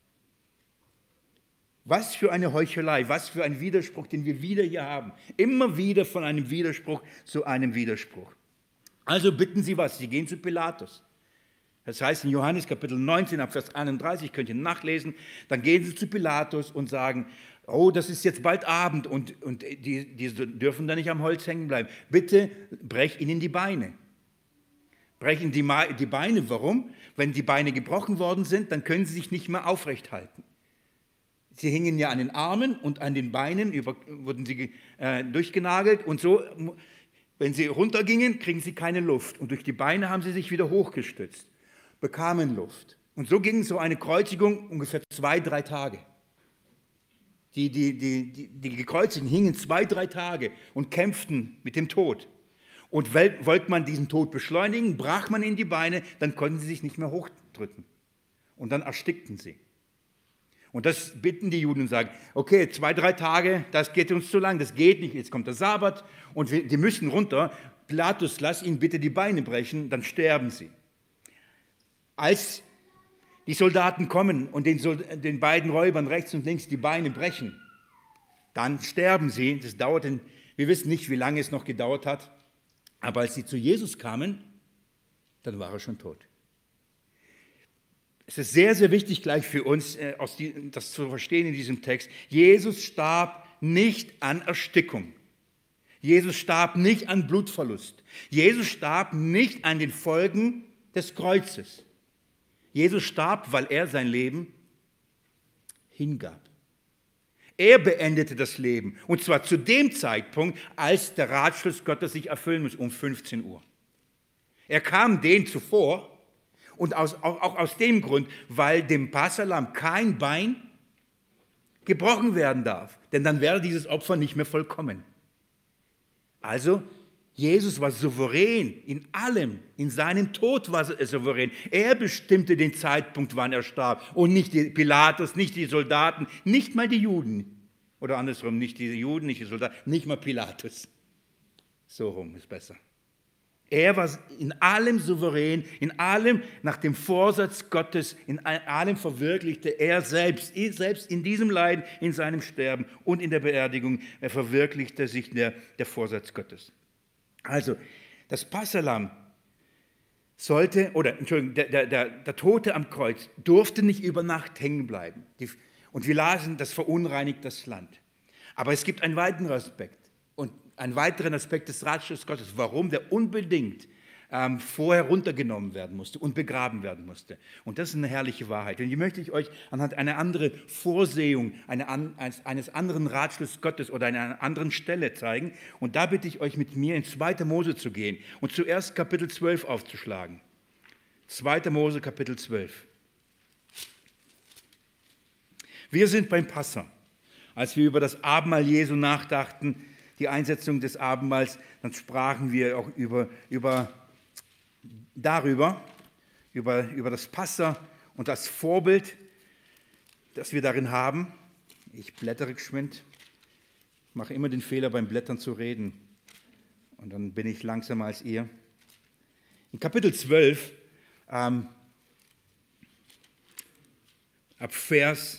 Was für eine Heuchelei, was für ein Widerspruch, den wir wieder hier haben. Immer wieder von einem Widerspruch zu einem Widerspruch. Also bitten sie was, sie gehen zu Pilatus. Das heißt in Johannes Kapitel 19, ab Vers 31, könnt ihr nachlesen, dann gehen sie zu Pilatus und sagen, oh, das ist jetzt bald Abend und die dürfen da nicht am Holz hängen bleiben. Bitte brech ihnen die Beine. Brech ihnen die Beine, warum? Wenn die Beine gebrochen worden sind, dann können sie sich nicht mehr aufrecht halten. Sie hingen ja an den Armen und an den Beinen, wurden sie durchgenagelt und so, wenn sie runtergingen, kriegen sie keine Luft. Und durch die Beine haben sie sich wieder hochgestützt, bekamen Luft. Und so ging so eine Kreuzigung ungefähr 2-3 Tage. Die Gekreuzigten hingen 2-3 Tage und kämpften mit dem Tod. Und wollte man diesen Tod beschleunigen, brach man ihnen die Beine, dann konnten sie sich nicht mehr hochdrücken. Und dann erstickten sie. Und das bitten die Juden und sagen, okay, 2-3 Tage, das geht uns zu lang, das geht nicht, jetzt kommt der Sabbat und die müssen runter. Pilatus, lass ihnen bitte die Beine brechen, dann sterben sie. Als die Soldaten kommen und den beiden Räubern rechts und links die Beine brechen, dann sterben sie. Das dauerte, wir wissen nicht, wie lange es noch gedauert hat, aber als sie zu Jesus kamen, dann war er schon tot. Es ist sehr, sehr wichtig gleich für uns, das zu verstehen in diesem Text. Jesus starb nicht an Erstickung. Jesus starb nicht an Blutverlust. Jesus starb nicht an den Folgen des Kreuzes. Jesus starb, weil er sein Leben hingab. Er beendete das Leben. Und zwar zu dem Zeitpunkt, als der Ratschluss Gottes sich erfüllen muss, um 15 Uhr. Er kam denen zuvor und auch aus dem Grund, weil dem Passahlamm kein Bein gebrochen werden darf. Denn dann wäre dieses Opfer nicht mehr vollkommen. Also, Jesus war souverän in allem. In seinem Tod war er souverän. Er bestimmte den Zeitpunkt, wann er starb. Und nicht Pilatus, nicht die Soldaten, nicht mal die Juden. Oder andersrum, nicht die Juden, nicht die Soldaten, nicht mal Pilatus. So rum ist besser. Er war in allem souverän, in allem nach dem Vorsatz Gottes, in allem verwirklichte er selbst in diesem Leiden, in seinem Sterben und in der Beerdigung, er verwirklichte sich der Vorsatz Gottes. Also, das Passahlamm der Tote am Kreuz durfte nicht über Nacht hängen bleiben. Und wir lasen, das verunreinigt das Land. Aber es gibt einen weiteren Aspekt. Und einen weiteren Aspekt des Ratschlusses Gottes, warum der unbedingt vorher runtergenommen werden musste und begraben werden musste. Und das ist eine herrliche Wahrheit. Und die möchte ich euch anhand einer anderen Vorsehung, eines anderen Ratschlusses Gottes oder einer anderen Stelle zeigen. Und da bitte ich euch, mit mir in 2. Mose zu gehen und zuerst Kapitel 12 aufzuschlagen. 2. Mose, Kapitel 12. Wir sind beim Passa. Als wir über das Abendmahl Jesu nachdachten, die Einsetzung des Abendmahls, dann sprachen wir auch über das Passa und das Vorbild, das wir darin haben. Ich blättere geschwind, mache immer den Fehler beim Blättern zu reden und dann bin ich langsamer als ihr. In Kapitel 12, ab Vers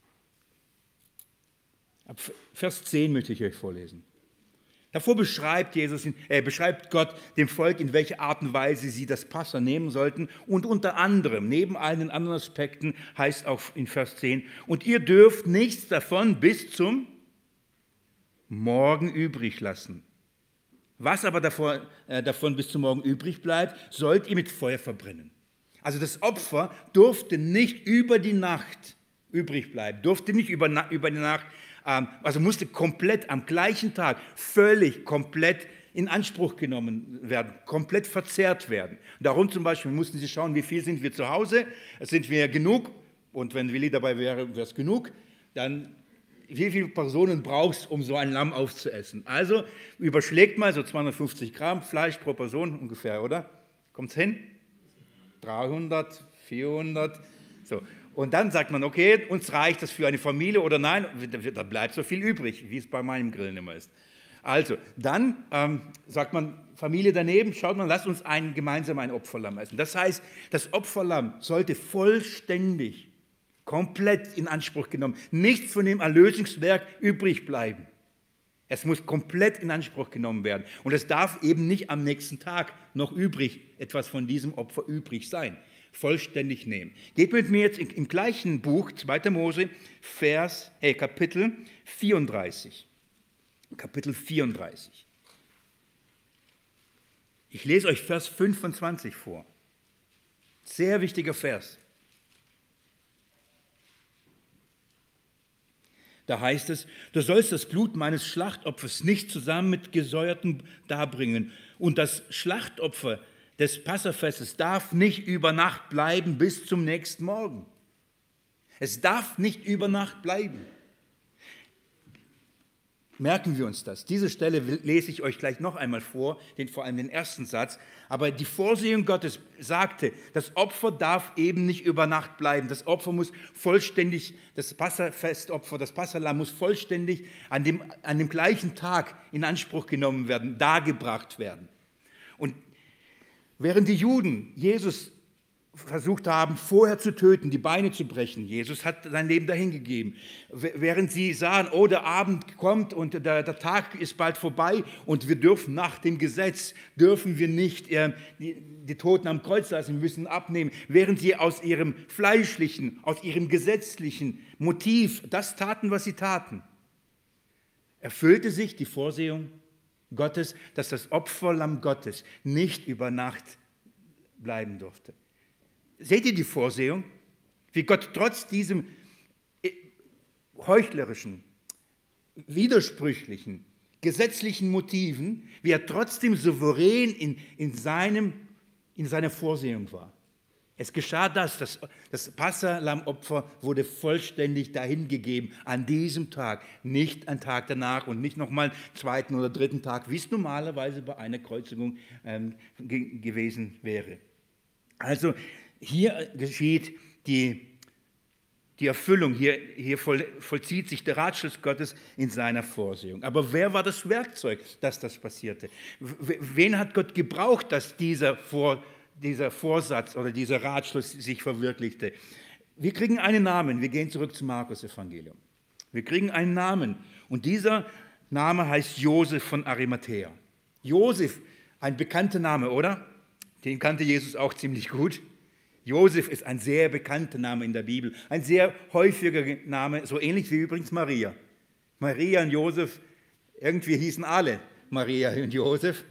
10 möchte ich euch vorlesen. Davor beschreibt Gott dem Volk, in welcher Art und Weise sie das Passa nehmen sollten. Und unter anderem, neben allen anderen Aspekten, heißt auch in Vers 10, und ihr dürft nichts davon bis zum Morgen übrig lassen. Was aber davon bis zum Morgen übrig bleibt, sollt ihr mit Feuer verbrennen. Also das Opfer durfte nicht über die Nacht übrig bleiben, durfte nicht über die Nacht, also musste komplett am gleichen Tag komplett in Anspruch genommen werden, komplett verzehrt werden. Darum zum Beispiel mussten sie schauen, wie viel sind wir zu Hause, sind wir genug, und wenn Willi dabei wäre, wäre es genug, dann wie viele Personen brauchst du, um so ein Lamm aufzuessen? Also überschlägt mal so 250 Gramm Fleisch pro Person ungefähr, oder? Kommt es hin? 300, 400, so. Und dann sagt man, okay, uns reicht das für eine Familie oder nein, da bleibt so viel übrig, wie es bei meinem Grillen immer ist. Also, dann sagt man, Familie daneben, schaut mal, lasst uns gemeinsam ein Opferlamm essen. Das heißt, das Opferlamm sollte vollständig, komplett in Anspruch genommen, nichts von dem Erlösungswerk übrig bleiben. Es muss komplett in Anspruch genommen werden. Und es darf eben nicht am nächsten Tag noch etwas von diesem Opfer übrig sein. Vollständig nehmen. Geht mit mir jetzt im gleichen Buch, 2. Mose, Kapitel 34. Kapitel 34. Ich lese euch Vers 25 vor. Sehr wichtiger Vers. Da heißt es, du sollst das Blut meines Schlachtopfers nicht zusammen mit gesäuertem darbringen. Und das Schlachtopfer des Passafestes darf nicht über Nacht bleiben bis zum nächsten Morgen. Es darf nicht über Nacht bleiben. Merken wir uns das. Diese Stelle lese ich euch gleich noch einmal vor, vor allem den ersten Satz. Aber die Vorsehung Gottes sagte, das Opfer darf eben nicht über Nacht bleiben. Das Opfer muss vollständig, das Passafestopfer, das Passahlamm muss vollständig an dem gleichen Tag in Anspruch genommen werden, dargebracht werden. Und während die Juden Jesus versucht haben, vorher zu töten, die Beine zu brechen, Jesus hat sein Leben dahingegeben. Während sie sahen, oh, der Abend kommt und der Tag ist bald vorbei und wir dürfen nach dem Gesetz, dürfen wir nicht die Toten am Kreuz lassen, wir müssen abnehmen. Während sie aus ihrem fleischlichen, aus ihrem gesetzlichen Motiv das taten, was sie taten, erfüllte sich die Vorsehung Gottes, dass das Opferlamm Gottes nicht über Nacht bleiben durfte. Seht ihr die Vorsehung? Wie Gott trotz diesem heuchlerischen, widersprüchlichen, gesetzlichen Motiven, wie er trotzdem souverän in seiner Vorsehung war. Es geschah das Passahlammopfer wurde vollständig dahingegeben an diesem Tag, nicht einen Tag danach und nicht nochmal einen zweiten oder dritten Tag, wie es normalerweise bei einer Kreuzigung gewesen wäre. Also hier geschieht die Erfüllung, hier vollzieht sich der Ratschluss Gottes in seiner Vorsehung. Aber wer war das Werkzeug, dass das passierte? Wen hat Gott gebraucht, dass dieser Vorsatz oder dieser Ratschluss sich verwirklichte? Wir kriegen einen Namen, wir gehen zurück zum Markus-Evangelium. Wir kriegen einen Namen und dieser Name heißt Josef von Arimathäa. Josef, ein bekannter Name, oder? Den kannte Jesus auch ziemlich gut. Josef ist ein sehr bekannter Name in der Bibel, ein sehr häufiger Name, so ähnlich wie übrigens Maria. Maria und Josef, irgendwie hießen alle Maria und Josef.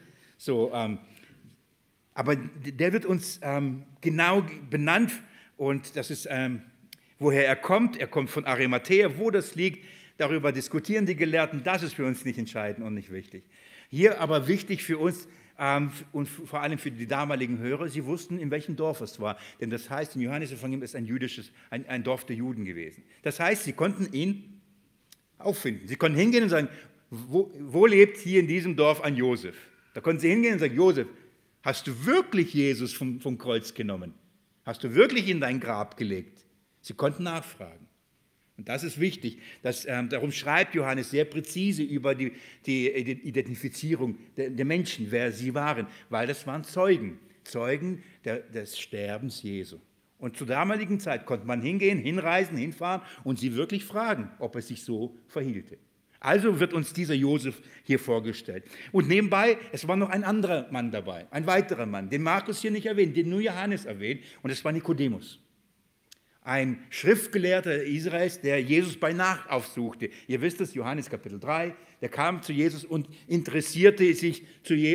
Aber der wird uns genau benannt und das ist, woher er kommt. Er kommt von Arimathäa, wo das liegt. Darüber diskutieren die Gelehrten, das ist für uns nicht entscheidend und nicht wichtig. Hier aber wichtig für uns, und vor allem für die damaligen Hörer, sie wussten, in welchem Dorf es war. Denn das heißt, im Johannesevangelium ist ein Dorf der Juden gewesen. Das heißt, sie konnten ihn auffinden. Sie konnten hingehen und sagen, wo lebt hier in diesem Dorf ein Josef? Da konnten sie hingehen und sagen, Josef, hast du wirklich Jesus vom Kreuz genommen? Hast du wirklich in dein Grab gelegt? Sie konnten nachfragen. Und das ist wichtig. Darum schreibt Johannes sehr präzise über die Identifizierung der Menschen, wer sie waren, weil das waren Zeugen des Sterbens Jesu. Und zur damaligen Zeit konnte man hingehen, hinreisen, hinfahren und sie wirklich fragen, ob es sich so verhielte. Also wird uns dieser Josef hier vorgestellt. Und nebenbei, es war noch ein anderer Mann dabei, ein weiterer Mann, den Markus hier nicht erwähnt, den nur Johannes erwähnt, und es war Nikodemus. Ein Schriftgelehrter Israels, der Jesus bei Nacht aufsuchte. Ihr wisst es, Johannes Kapitel 3, der kam zu Jesus und interessierte sich,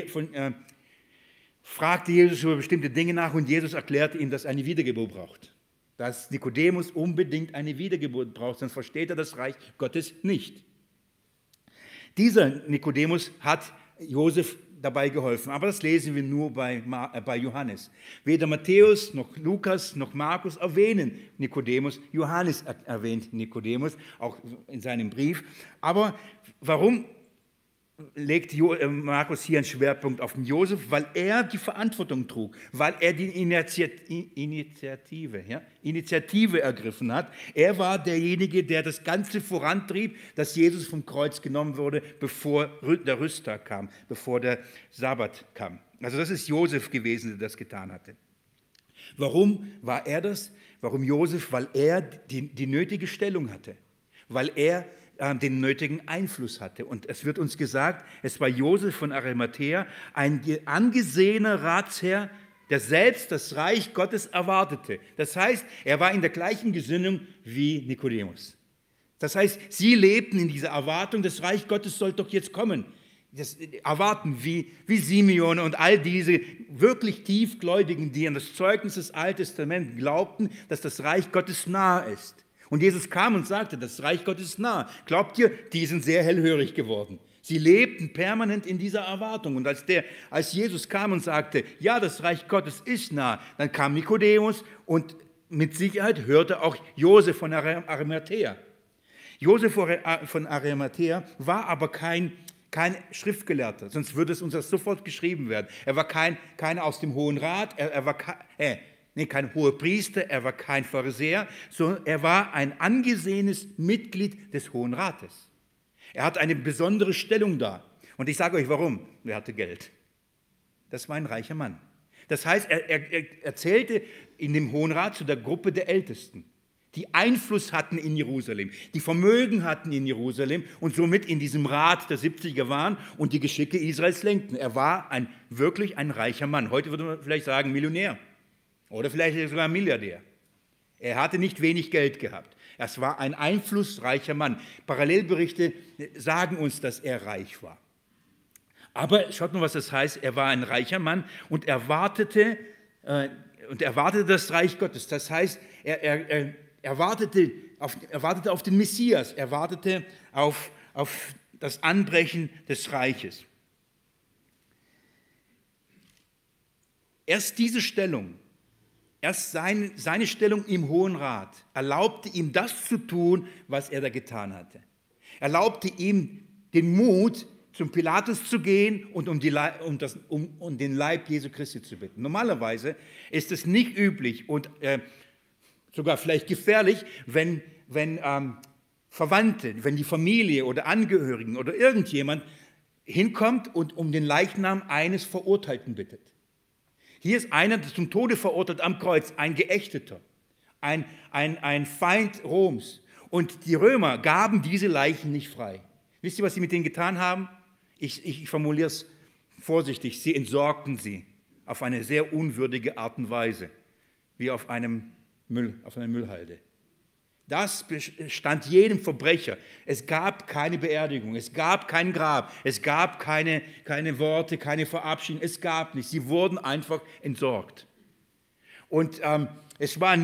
fragte Jesus über bestimmte Dinge nach und Jesus erklärte ihm, dass er eine Wiedergeburt braucht. Dass Nikodemus unbedingt eine Wiedergeburt braucht, sonst versteht er das Reich Gottes nicht. Dieser Nikodemus hat Josef dabei geholfen, aber das lesen wir nur bei Johannes. Weder Matthäus noch Lukas noch Markus erwähnen Nikodemus. Johannes erwähnt Nikodemus, auch in seinem Brief. Aber warum legt Markus hier einen Schwerpunkt auf den Josef? Weil er die Verantwortung trug, weil er die Initiative ergriffen hat. Er war derjenige, der das Ganze vorantrieb, dass Jesus vom Kreuz genommen wurde, bevor der Rüsttag kam, bevor der Sabbat kam. Also das ist Josef gewesen, der das getan hatte. Warum war er das? Warum Josef? Weil er die nötige Stellung hatte, weil er den nötigen Einfluss hatte. Und es wird uns gesagt, es war Josef von Arimathäa, ein angesehener Ratsherr, der selbst das Reich Gottes erwartete. Das heißt, er war in der gleichen Gesinnung wie Nikodemus. Das heißt, sie lebten in dieser Erwartung, das Reich Gottes soll doch jetzt kommen. Das erwarten wie Simeon und all diese wirklich Tiefgläubigen, die an das Zeugnis des Alten Testaments glaubten, dass das Reich Gottes nahe ist. Und Jesus kam und sagte, das Reich Gottes ist nah. Glaubt ihr, die sind sehr hellhörig geworden. Sie lebten permanent in dieser Erwartung. Und als Jesus kam und sagte, ja, das Reich Gottes ist nah, dann kam Nikodemus und mit Sicherheit hörte auch Josef von Arimathäa. Josef von Arimathäa war aber kein Schriftgelehrter, sonst würde es uns das sofort geschrieben werden. Er war keiner aus dem Hohen Rat, er war kein Hohepriester, er war kein Pharisäer, sondern er war ein angesehenes Mitglied des Hohen Rates. Er hat eine besondere Stellung da. Und ich sage euch warum. Er hatte Geld. Das war ein reicher Mann. Das heißt, er zählte in dem Hohen Rat zu der Gruppe der Ältesten, die Einfluss hatten in Jerusalem, die Vermögen hatten in Jerusalem und somit in diesem Rat der 70er waren und die Geschicke Israels lenkten. Er war wirklich ein reicher Mann. Heute würde man vielleicht sagen Millionär. Oder vielleicht sogar Milliardär. Er hatte nicht wenig Geld gehabt. Es war ein einflussreicher Mann. Parallelberichte sagen uns, dass er reich war. Aber schaut mal, was das heißt. Er war ein reicher Mann und erwartete das Reich Gottes. Das heißt, er wartete auf den Messias, er wartete auf das Anbrechen des Reiches. Erst diese Stellung, erst seine Stellung im Hohen Rat erlaubte ihm das zu tun, was er da getan hatte. Erlaubte ihm den Mut, zum Pilatus zu gehen und um den Leib Jesu Christi zu bitten. Normalerweise ist es nicht üblich und sogar vielleicht gefährlich, wenn Verwandte, wenn die Familie oder Angehörigen oder irgendjemand hinkommt und um den Leichnam eines Verurteilten bittet. Hier ist einer zum Tode verurteilt am Kreuz, ein Geächteter, ein Feind Roms. Und die Römer gaben diese Leichen nicht frei. Wisst ihr, was sie mit denen getan haben? Ich formuliere es vorsichtig. Sie entsorgten sie auf eine sehr unwürdige Art und Weise, wie auf einer Müllhalde. Das stand jedem Verbrecher. Es gab keine Beerdigung, es gab kein Grab, es gab keine Worte, keine Verabschiedung, es gab nichts. Sie wurden einfach entsorgt. Und es war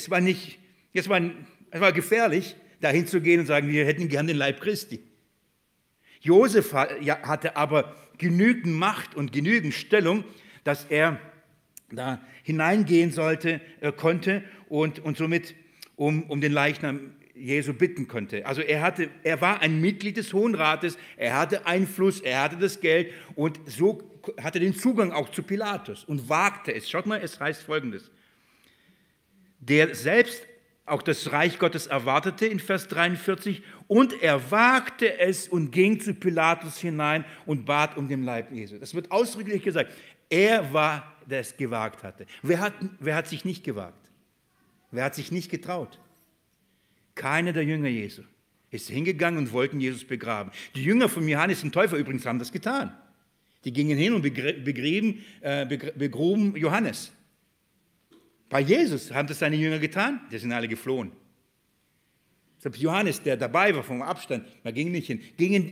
gefährlich, dahin zu gehen und sagen, wir hätten gern den Leib Christi. Josef hatte aber genügend Macht und genügend Stellung, dass er da hineingehen konnte und somit um den Leichnam Jesu bitten konnte. Also er war ein Mitglied des Hohen Rates, er hatte Einfluss, er hatte das Geld und so hatte den Zugang auch zu Pilatus und wagte es. Schaut mal, es heißt Folgendes. Der selbst auch das Reich Gottes erwartete in Vers 43 und er wagte es und ging zu Pilatus hinein und bat um den Leib Jesu. Das wird ausdrücklich gesagt. Er war, der es gewagt hatte. Wer hat sich nicht gewagt? Wer hat sich nicht getraut? Keiner der Jünger Jesu ist hingegangen und wollten Jesus begraben. Die Jünger von Johannes dem Täufer übrigens haben das getan. Die gingen hin und begruben Johannes. Bei Jesus haben das seine Jünger getan, die sind alle geflohen. Selbst Johannes, der dabei war vom Abstand, da ging nicht hin,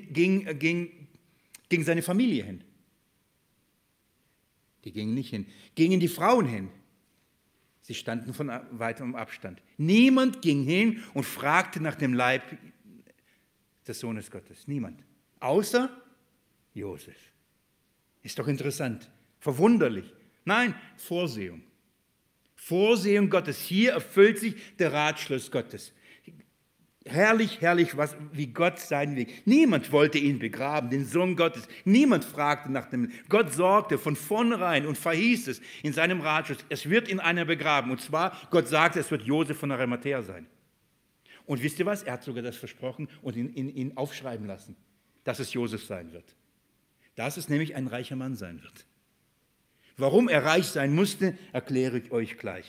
ging seine Familie hin. Die gingen nicht hin. Gingen die Frauen hin. Sie standen von weitem Abstand. Niemand ging hin und fragte nach dem Leib des Sohnes Gottes. Niemand. Außer Josef. Ist doch interessant. Verwunderlich. Nein, Vorsehung. Vorsehung Gottes. Hier erfüllt sich der Ratschluss Gottes. Herrlich, herrlich, wie Gott seinen Weg. Niemand wollte ihn begraben, den Sohn Gottes. Niemand fragte nach dem. Gott sorgte von vornherein und verhieß es in seinem Ratschluss, es wird ihn einer begraben. Und zwar, Gott sagte, es wird Josef von Arimathäa sein. Und wisst ihr was? Er hat sogar das versprochen und ihn aufschreiben lassen, dass es Josef sein wird. Dass es nämlich ein reicher Mann sein wird. Warum er reich sein musste, erkläre ich euch gleich.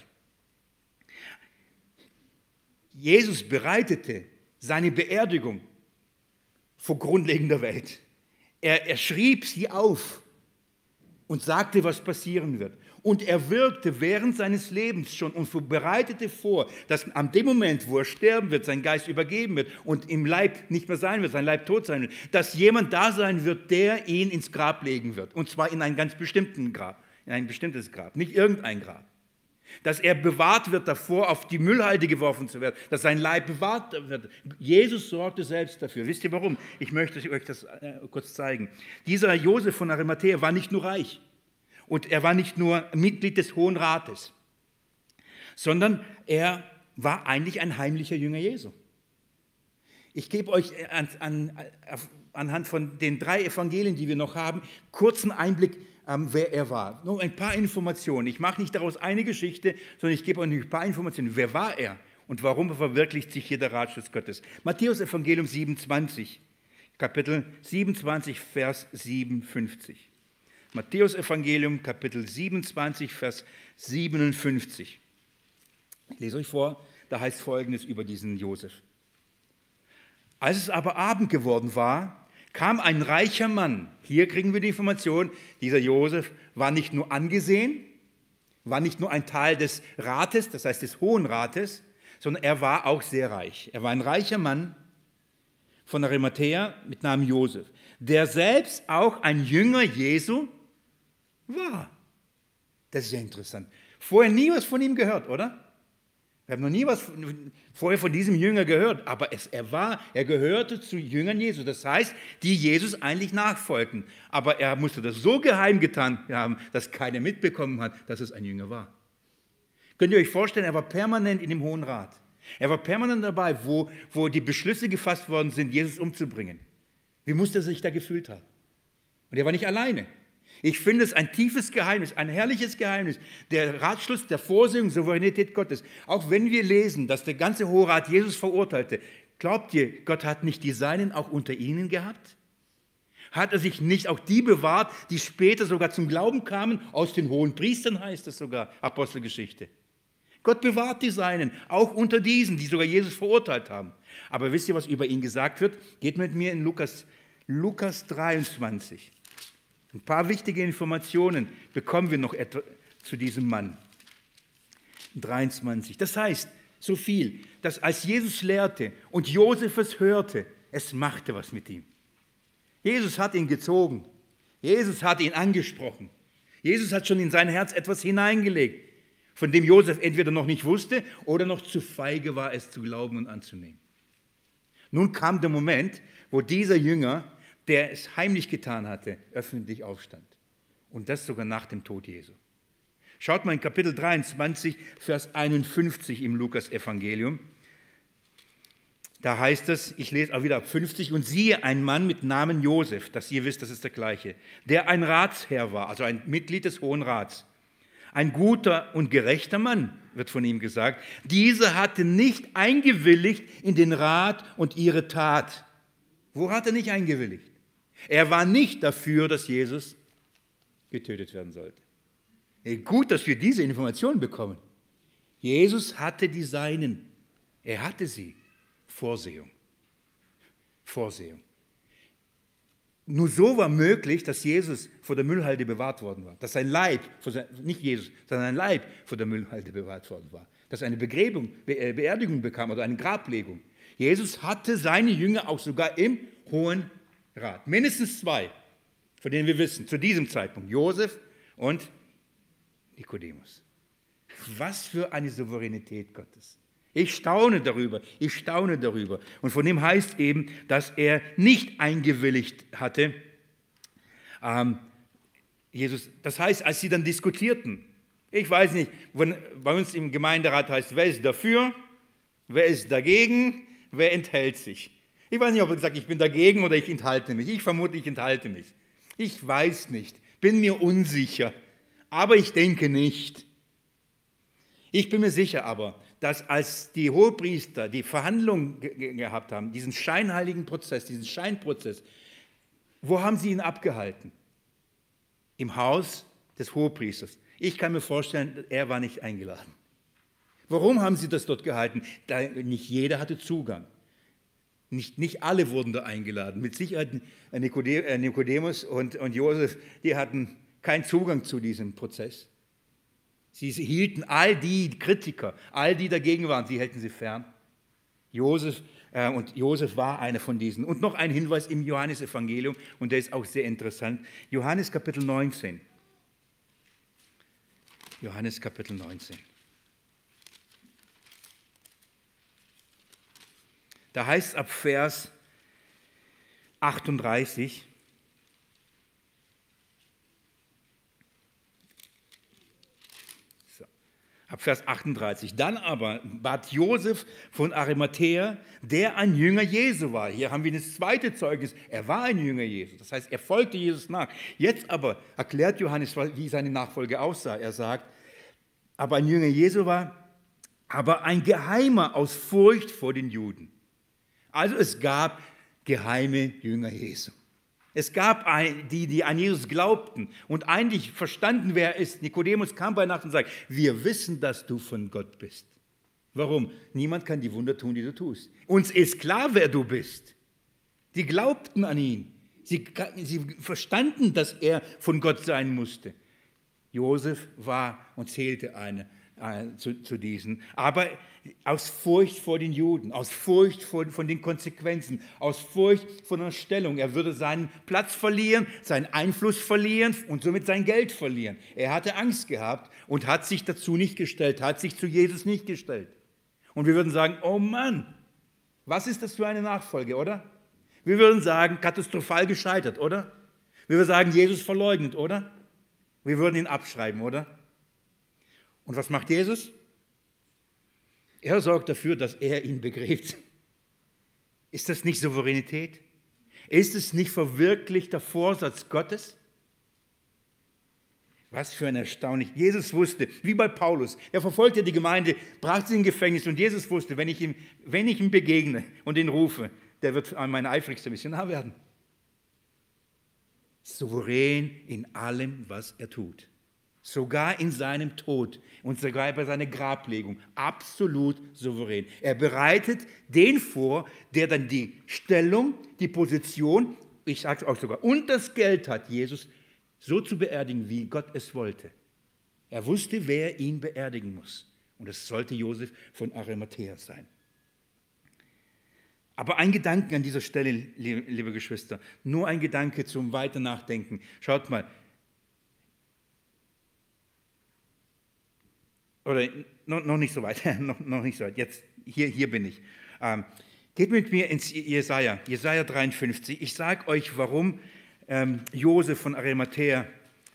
Jesus bereitete seine Beerdigung vor grundlegender Welt. Er schrieb sie auf und sagte, was passieren wird. Und er wirkte während seines Lebens schon und bereitete vor, dass an dem Moment, wo er sterben wird, sein Geist übergeben wird und im Leib nicht mehr sein wird, sein Leib tot sein wird, dass jemand da sein wird, der ihn ins Grab legen wird. Und zwar in ein ganz bestimmtes Grab, nicht irgendein Grab. Dass er bewahrt wird davor, auf die Müllhalde geworfen zu werden, dass sein Leib bewahrt wird. Jesus sorgte selbst dafür. Wisst ihr warum? Ich möchte euch das kurz zeigen. Dieser Josef von Arimathäa war nicht nur reich und er war nicht nur Mitglied des Hohen Rates, sondern er war eigentlich ein heimlicher Jünger Jesu. Ich gebe euch anhand von den 3 Evangelien, die wir noch haben, kurzen Einblick, wer er war. Nur ein paar Informationen. Ich mache nicht daraus eine Geschichte, sondern ich gebe euch ein paar Informationen. Wer war er und warum verwirklicht sich hier der Ratschluss Gottes? Matthäus Evangelium 27, Kapitel 27, Vers 57. Matthäus Evangelium, Kapitel 27, Vers 57. Ich lese euch vor, da heißt Folgendes über diesen Josef. Als es aber Abend geworden war, kam ein reicher Mann. Hier kriegen wir die Information, dieser Josef war nicht nur angesehen, war nicht nur ein Teil des Rates, das heißt des Hohen Rates, sondern er war auch sehr reich. Er war ein reicher Mann von Arimathäa mit Namen Josef. der selbst auch ein Jünger Jesu war. Das ist ja interessant. Vorher nie was von ihm gehört, oder? Wir haben noch nie was vorher von diesem Jünger gehört, aber er gehörte zu Jüngern Jesu. Das heißt, die Jesus eigentlich nachfolgten. Aber er musste das so geheim getan haben, dass keiner mitbekommen hat, dass es ein Jünger war. Könnt ihr euch vorstellen, er war permanent in dem Hohen Rat. Er war permanent dabei, wo die Beschlüsse gefasst worden sind, Jesus umzubringen. Wie musste er sich da gefühlt haben? Und er war nicht alleine. Ich finde es ein tiefes Geheimnis, ein herrliches Geheimnis, der Ratschluss der Vorsehung, Souveränität Gottes. Auch wenn wir lesen, dass der ganze Hohe Rat Jesus verurteilte, glaubt ihr, Gott hat nicht die Seinen auch unter ihnen gehabt? Hat er sich nicht auch die bewahrt, die später sogar zum Glauben kamen? Aus den hohen Priestern heißt es sogar, Apostelgeschichte. Gott bewahrt die Seinen, auch unter diesen, die sogar Jesus verurteilt haben. Aber wisst ihr, was über ihn gesagt wird? Geht mit mir in Lukas 23. Ein paar wichtige Informationen bekommen wir noch etwa zu diesem Mann. 23. Das heißt, so viel, dass als Jesus lehrte und Josef es hörte, es machte was mit ihm. Jesus hat ihn gezogen. Jesus hat ihn angesprochen. Jesus hat schon in sein Herz etwas hineingelegt, von dem Josef entweder noch nicht wusste oder noch zu feige war, es zu glauben und anzunehmen. Nun kam der Moment, wo dieser Jünger, der es heimlich getan hatte, öffentlich aufstand. Und das sogar nach dem Tod Jesu. Schaut mal in Kapitel 23, Vers 51 im Lukas-Evangelium. Da heißt es, ich lese auch wieder ab 50, und siehe, ein Mann mit Namen Josef, dass ihr wisst, das ist der gleiche, der ein Ratsherr war, also ein Mitglied des Hohen Rats. Ein guter und gerechter Mann, wird von ihm gesagt. Dieser hatte nicht eingewilligt in den Rat und ihre Tat. Wo hat er nicht eingewilligt? Er war nicht dafür, dass Jesus getötet werden sollte. Gut, dass wir diese Informationen bekommen. Jesus hatte die Seinen. Er hatte sie. Vorsehung. Vorsehung. Nur so war möglich, dass Jesus vor der Müllhalde bewahrt worden war. Dass sein Leib, nicht Jesus, sondern sein Leib vor der Müllhalde bewahrt worden war. Dass er eine Beerdigung bekam oder eine Grablegung. Jesus hatte seine Jünger auch sogar im Hohen Rat. Mindestens zwei, von denen wir wissen, zu diesem Zeitpunkt. Josef und Nikodemus. Was für eine Souveränität Gottes. Ich staune darüber. Und von dem heißt eben, dass er nicht eingewilligt hatte. Jesus, das heißt, als sie dann diskutierten, ich weiß nicht, bei uns im Gemeinderat heißt, wer ist dafür, wer ist dagegen, wer enthält sich. Ich weiß nicht, ob er sagt, ich bin dagegen oder ich enthalte mich. Ich vermute, ich enthalte mich. Ich weiß nicht, bin mir unsicher, aber ich denke nicht. Ich bin mir sicher aber, dass als die Hohepriester die Verhandlungen gehabt haben, diesen scheinheiligen Prozess, diesen Scheinprozess, wo haben sie ihn abgehalten? Im Haus des Hohepriesters. Ich kann mir vorstellen, er war nicht eingeladen. Warum haben sie das dort gehalten? Da nicht jeder hatte Zugang. Nicht alle wurden da eingeladen. Mit Sicherheit Nikodemus und Josef, die hatten keinen Zugang zu diesem Prozess. Sie hielten all die Kritiker, all die dagegen waren, sie hielten sie fern. Josef war einer von diesen. Und noch ein Hinweis im Johannesevangelium, und der ist auch sehr interessant. Johannes Kapitel 19. Johannes Kapitel 19. Da heißt es ab Vers 38, ab Vers 38, dann aber bat Josef von Arimathäa, der ein Jünger Jesu war. Hier haben wir das zweite Zeugnis, er war ein Jünger Jesu, das heißt, er folgte Jesus nach. Jetzt aber erklärt Johannes, wie seine Nachfolge aussah. Er sagt, aber ein Jünger Jesu war, aber ein Geheimer aus Furcht vor den Juden. Also es gab geheime Jünger Jesu. Es gab die an Jesus glaubten und eigentlich verstanden, wer er ist. Nikodemus kam bei Nacht und sagte, wir wissen, dass du von Gott bist. Warum? Niemand kann die Wunder tun, die du tust. Uns ist klar, wer du bist. Die glaubten an ihn. Sie verstanden, dass er von Gott sein musste. Josef war und zählte einer zu diesen. Aber aus Furcht vor den Juden, aus Furcht von den Konsequenzen, aus Furcht vor der Stellung. Er würde seinen Platz verlieren, seinen Einfluss verlieren und somit sein Geld verlieren. Er hatte Angst gehabt und hat sich dazu nicht gestellt, hat sich zu Jesus nicht gestellt. Und wir würden sagen, oh Mann, was ist das für eine Nachfolge, oder? Wir würden sagen, katastrophal gescheitert, oder? Wir würden sagen, Jesus verleugnet, oder? Wir würden ihn abschreiben, oder? Und was macht Jesus? Er sorgt dafür, dass er ihn begräbt. Ist das nicht Souveränität? Ist es nicht verwirklichter Vorsatz Gottes? Was für ein erstaunlich. Jesus wusste, wie bei Paulus, er verfolgte die Gemeinde, brachte sie in Gefängnis und Jesus wusste, wenn ich ihm begegne und ihn rufe, der wird mein eifrigster Missionar werden. Souverän in allem, was er tut. Sogar in seinem Tod und sogar bei seiner Grablegung. Absolut souverän. Er bereitet den vor, der dann die Stellung, die Position, ich sage es auch sogar, und das Geld hat, Jesus so zu beerdigen, wie Gott es wollte. Er wusste, wer ihn beerdigen muss. Und es sollte Josef von Arimathäa sein. Aber ein Gedanke an dieser Stelle, liebe Geschwister, nur ein Gedanke zum weiter Nachdenken. Schaut mal. Oder noch nicht so weit, noch nicht so weit. Jetzt, hier bin ich. Geht mit mir ins Jesaja 53. Ich sage euch, warum Josef von Arimathäa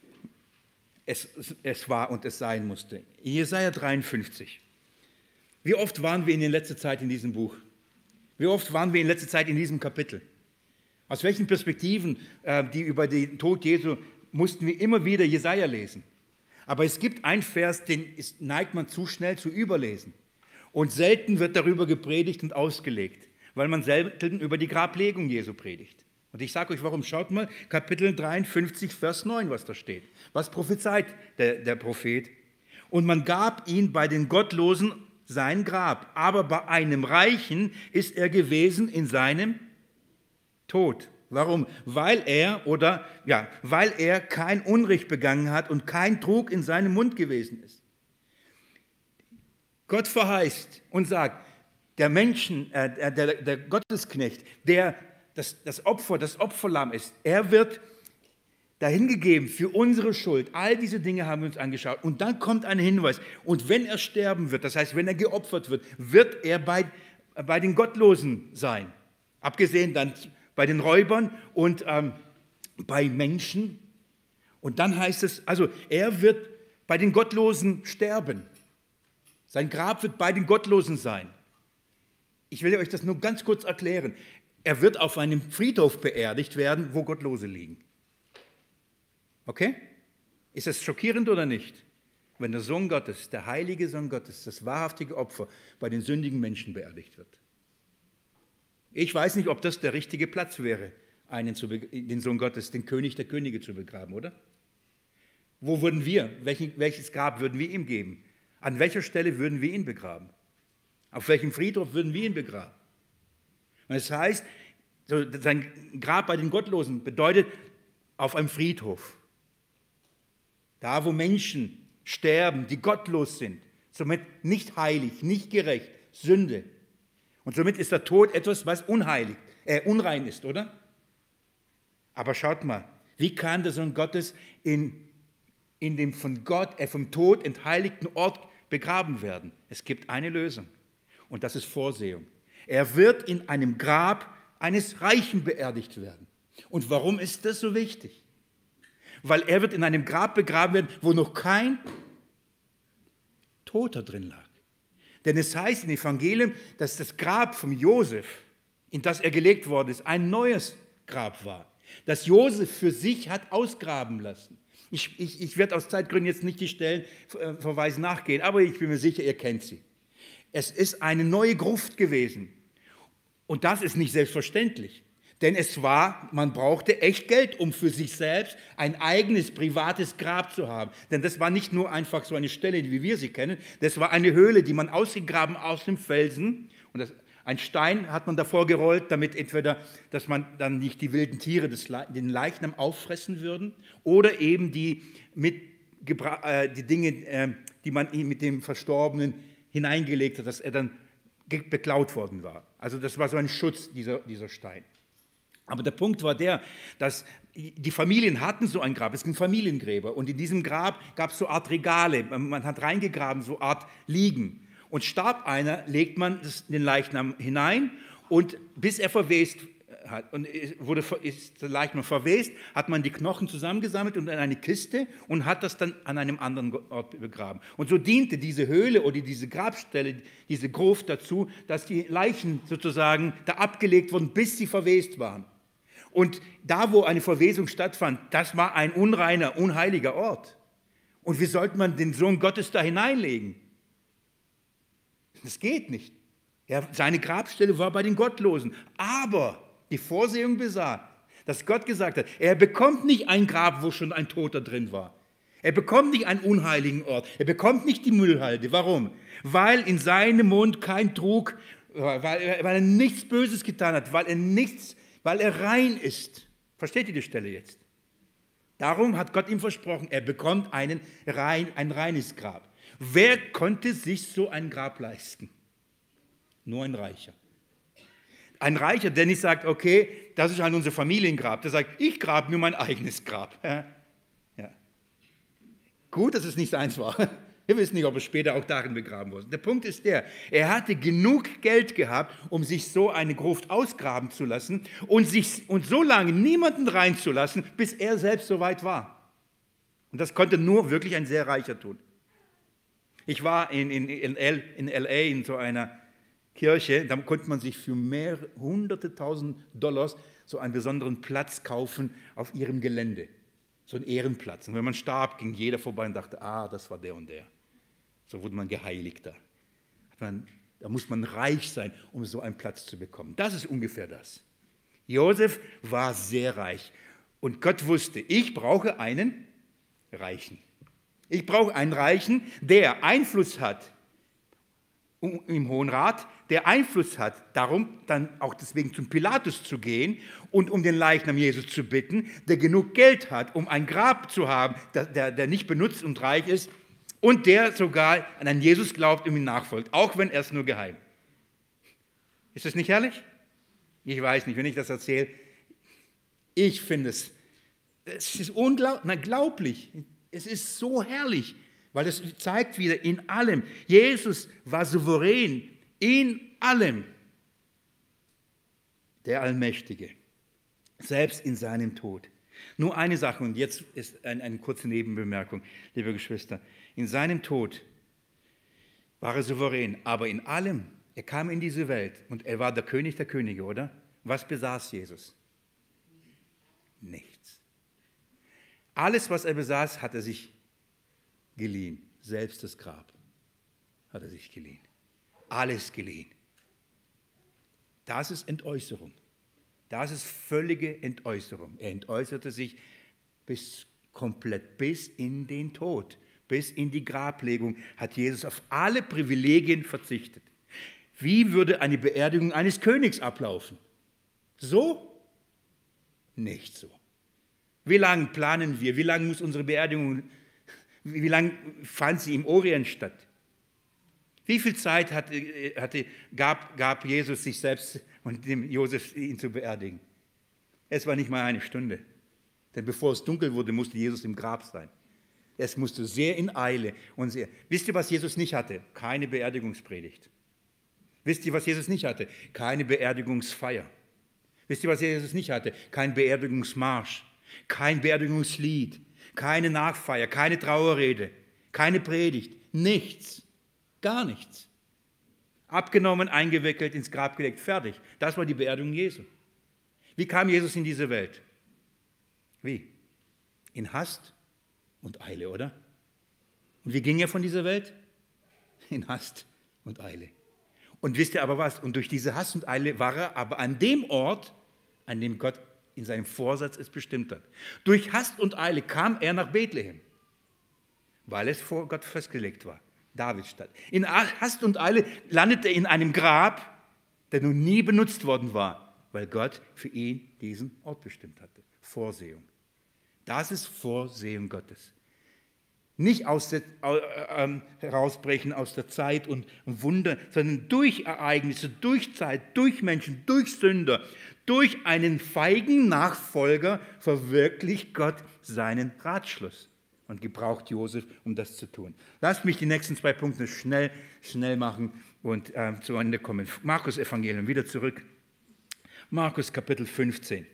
es war und es sein musste. Jesaja 53. Wie oft waren wir in letzter Zeit in diesem Buch? Wie oft waren wir in letzter Zeit in diesem Kapitel? Aus welchen Perspektiven, die über den Tod Jesu, mussten wir immer wieder Jesaja lesen? Aber es gibt einen Vers, den neigt man zu schnell zu überlesen. Und selten wird darüber gepredigt und ausgelegt, weil man selten über die Grablegung Jesu predigt. Und ich sage euch warum. Schaut mal, Kapitel 53, Vers 9, was da steht. Was prophezeit der Prophet? Und man gab ihn bei den Gottlosen sein Grab, aber bei einem Reichen ist er gewesen in seinem Tod. Warum? Weil er kein Unrecht begangen hat und kein Trug in seinem Mund gewesen ist. Gott verheißt und sagt, der Gottesknecht, der das Opferlamm ist, er wird dahingegeben für unsere Schuld. All diese Dinge haben wir uns angeschaut. Und dann kommt ein Hinweis. Und wenn er sterben wird, das heißt, wenn er geopfert wird, wird er bei den Gottlosen sein. Abgesehen dann bei den Räubern und bei Menschen. Und dann heißt es, also er wird bei den Gottlosen sterben. Sein Grab wird bei den Gottlosen sein. Ich will euch das nur ganz kurz erklären. Er wird auf einem Friedhof beerdigt werden, wo Gottlose liegen. Okay? Ist das schockierend oder nicht? Wenn der Sohn Gottes, der heilige Sohn Gottes, das wahrhaftige Opfer bei den sündigen Menschen beerdigt wird. Ich weiß nicht, ob das der richtige Platz wäre, den Sohn Gottes, den König der Könige zu begraben, oder? Wo würden wir, welches Grab würden wir ihm geben? An welcher Stelle würden wir ihn begraben? Auf welchem Friedhof würden wir ihn begraben? Und das heißt, sein Grab bei den Gottlosen bedeutet auf einem Friedhof. Da, wo Menschen sterben, die gottlos sind, somit nicht heilig, nicht gerecht, Sünde. Und somit ist der Tod etwas, was unrein ist, oder? Aber schaut mal, wie kann der Sohn Gottes in dem vom Tod entheiligten Ort begraben werden? Es gibt eine Lösung und das ist Vorsehung. Er wird in einem Grab eines Reichen beerdigt werden. Und warum ist das so wichtig? Weil er wird in einem Grab begraben werden, wo noch kein Toter drin lag. Denn es heißt im Evangelium, dass das Grab von Josef, in das er gelegt worden ist, ein neues Grab war. Das Josef für sich hat ausgraben lassen. Ich werde aus Zeitgründen jetzt nicht die Stellenverweise nachgehen, aber ich bin mir sicher, ihr kennt sie. Es ist eine neue Gruft gewesen. Und das ist nicht selbstverständlich. Denn man brauchte echt Geld, um für sich selbst ein eigenes, privates Grab zu haben. Denn das war nicht nur einfach so eine Stelle, wie wir sie kennen. Das war eine Höhle, die man ausgegraben aus dem Felsen. Und ein Stein hat man davor gerollt, damit dass man dann nicht die wilden Tiere den Leichnam auffressen würden. Oder eben die mit die Dinge, die man mit dem Verstorbenen hineingelegt hat, dass er dann beklaut worden war. Also das war so ein Schutz, dieser Stein. Aber der Punkt war der, dass die Familien hatten so ein Grab, es sind Familiengräber, und in diesem Grab gab es so eine Art Regale, man hat reingegraben, so eine Art Liegen. Und starb einer, legt man den Leichnam hinein, und bis er verwest hat, und ist der Leichnam verwest, hat man die Knochen zusammengesammelt und in eine Kiste und hat das dann an einem anderen Ort begraben. Und so diente diese Höhle oder diese Grabstelle, diese Gruft dazu, dass die Leichen sozusagen da abgelegt wurden, bis sie verwest waren. Und da, wo eine Verwesung stattfand, das war ein unreiner, unheiliger Ort. Und wie sollte man den Sohn Gottes da hineinlegen? Das geht nicht. Ja, seine Grabstelle war bei den Gottlosen. Aber die Vorsehung besah, dass Gott gesagt hat, er bekommt nicht ein Grab, wo schon ein Toter drin war. Er bekommt nicht einen unheiligen Ort. Er bekommt nicht die Müllhalde. Warum? Weil in seinem Mund kein Trug, weil er nichts Böses getan hat, weil er rein ist. Versteht ihr die Stelle jetzt? Darum hat Gott ihm versprochen, er bekommt ein reines Grab. Wer konnte sich so ein Grab leisten? Nur ein Reicher. Ein Reicher, der nicht sagt, okay, das ist halt unser Familiengrab. Der sagt, ich grabe mir mein eigenes Grab. Ja. Gut, dass es nicht seins war. Wir wissen nicht, ob er später auch darin begraben wurde. Der Punkt ist der, er hatte genug Geld gehabt, um sich so eine Gruft ausgraben zu lassen und so lange niemanden reinzulassen, bis er selbst soweit war. Und das konnte nur wirklich ein sehr Reicher tun. Ich war in L.A. in so einer Kirche, da konnte man sich für hunderte tausend Dollars so einen besonderen Platz kaufen auf ihrem Gelände. So ein Ehrenplatz. Und wenn man starb, ging jeder vorbei und dachte, das war der und der. So wurde man Geheiligter. Da muss man reich sein, um so einen Platz zu bekommen. Das ist ungefähr das. Josef war sehr reich. Und Gott wusste, ich brauche einen Reichen. Ich brauche einen Reichen, der Einfluss hat im Hohen Rat, der Einfluss hat, darum dann auch deswegen zum Pilatus zu gehen und um den Leichnam Jesus zu bitten, der genug Geld hat, um ein Grab zu haben, der nicht benutzt und reich ist und der sogar an einen Jesus glaubt und ihm nachfolgt, auch wenn er es nur geheim. Ist das nicht herrlich? Ich weiß nicht, wenn ich das erzähle. Ich finde es ist unglaublich. Es ist so herrlich, weil es zeigt wieder in allem. Jesus war souverän in allem. Der Allmächtige, selbst in seinem Tod. Nur eine Sache, und jetzt ist eine kurze Nebenbemerkung, liebe Geschwister. In seinem Tod war er souverän, aber in allem, er kam in diese Welt und er war der König der Könige, oder? Was besaß Jesus? Nichts. Alles, was er besaß, hat er sich geliehen. Selbst das Grab hat er sich geliehen. Alles geliehen. Das ist Entäußerung. Das ist völlige Entäußerung. Er entäußerte sich komplett bis in den Tod, bis in die Grablegung hat Jesus auf alle Privilegien verzichtet. Wie würde eine Beerdigung eines Königs ablaufen? So? Nicht so. Wie lange planen wir? Wie lange muss unsere Beerdigung, wie lange fand sie im Orient statt? Wie viel Zeit gab Jesus sich selbst und dem Josef, ihn zu beerdigen? Es war nicht mal eine Stunde. Denn bevor es dunkel wurde, musste Jesus im Grab sein. Es musste sehr in Eile und sehr. Wisst ihr, was Jesus nicht hatte? Keine Beerdigungspredigt. Wisst ihr, was Jesus nicht hatte? Keine Beerdigungsfeier. Wisst ihr, was Jesus nicht hatte? Kein Beerdigungsmarsch, kein Beerdigungslied, keine Nachfeier, keine Trauerrede, keine Predigt, nichts, gar nichts. Abgenommen, eingewickelt, ins Grab gelegt, fertig. Das war die Beerdigung Jesu. Wie kam Jesus in diese Welt? Wie? In Hast und Eile, oder? Und wie ging er von dieser Welt? In Hast und Eile. Und wisst ihr aber was? Und durch diese Hast und Eile war er aber an dem Ort, an dem Gott in seinem Vorsatz es bestimmt hat. Durch Hast und Eile kam er nach Bethlehem, weil es vor Gott festgelegt war. Davids Stadt. In Hast und Eile landete er in einem Grab, der noch nie benutzt worden war, weil Gott für ihn diesen Ort bestimmt hatte. Vorsehung. Das ist Vorsehung Gottes. Nicht herausbrechen aus der Zeit und Wunder, sondern durch Ereignisse, durch Zeit, durch Menschen, durch Sünder, durch einen feigen Nachfolger verwirklicht Gott seinen Ratschluss und gebraucht Josef, um das zu tun. Lasst mich die nächsten 2 Punkte schnell machen und zu Ende kommen. Markus Evangelium, wieder zurück. Markus Kapitel 15.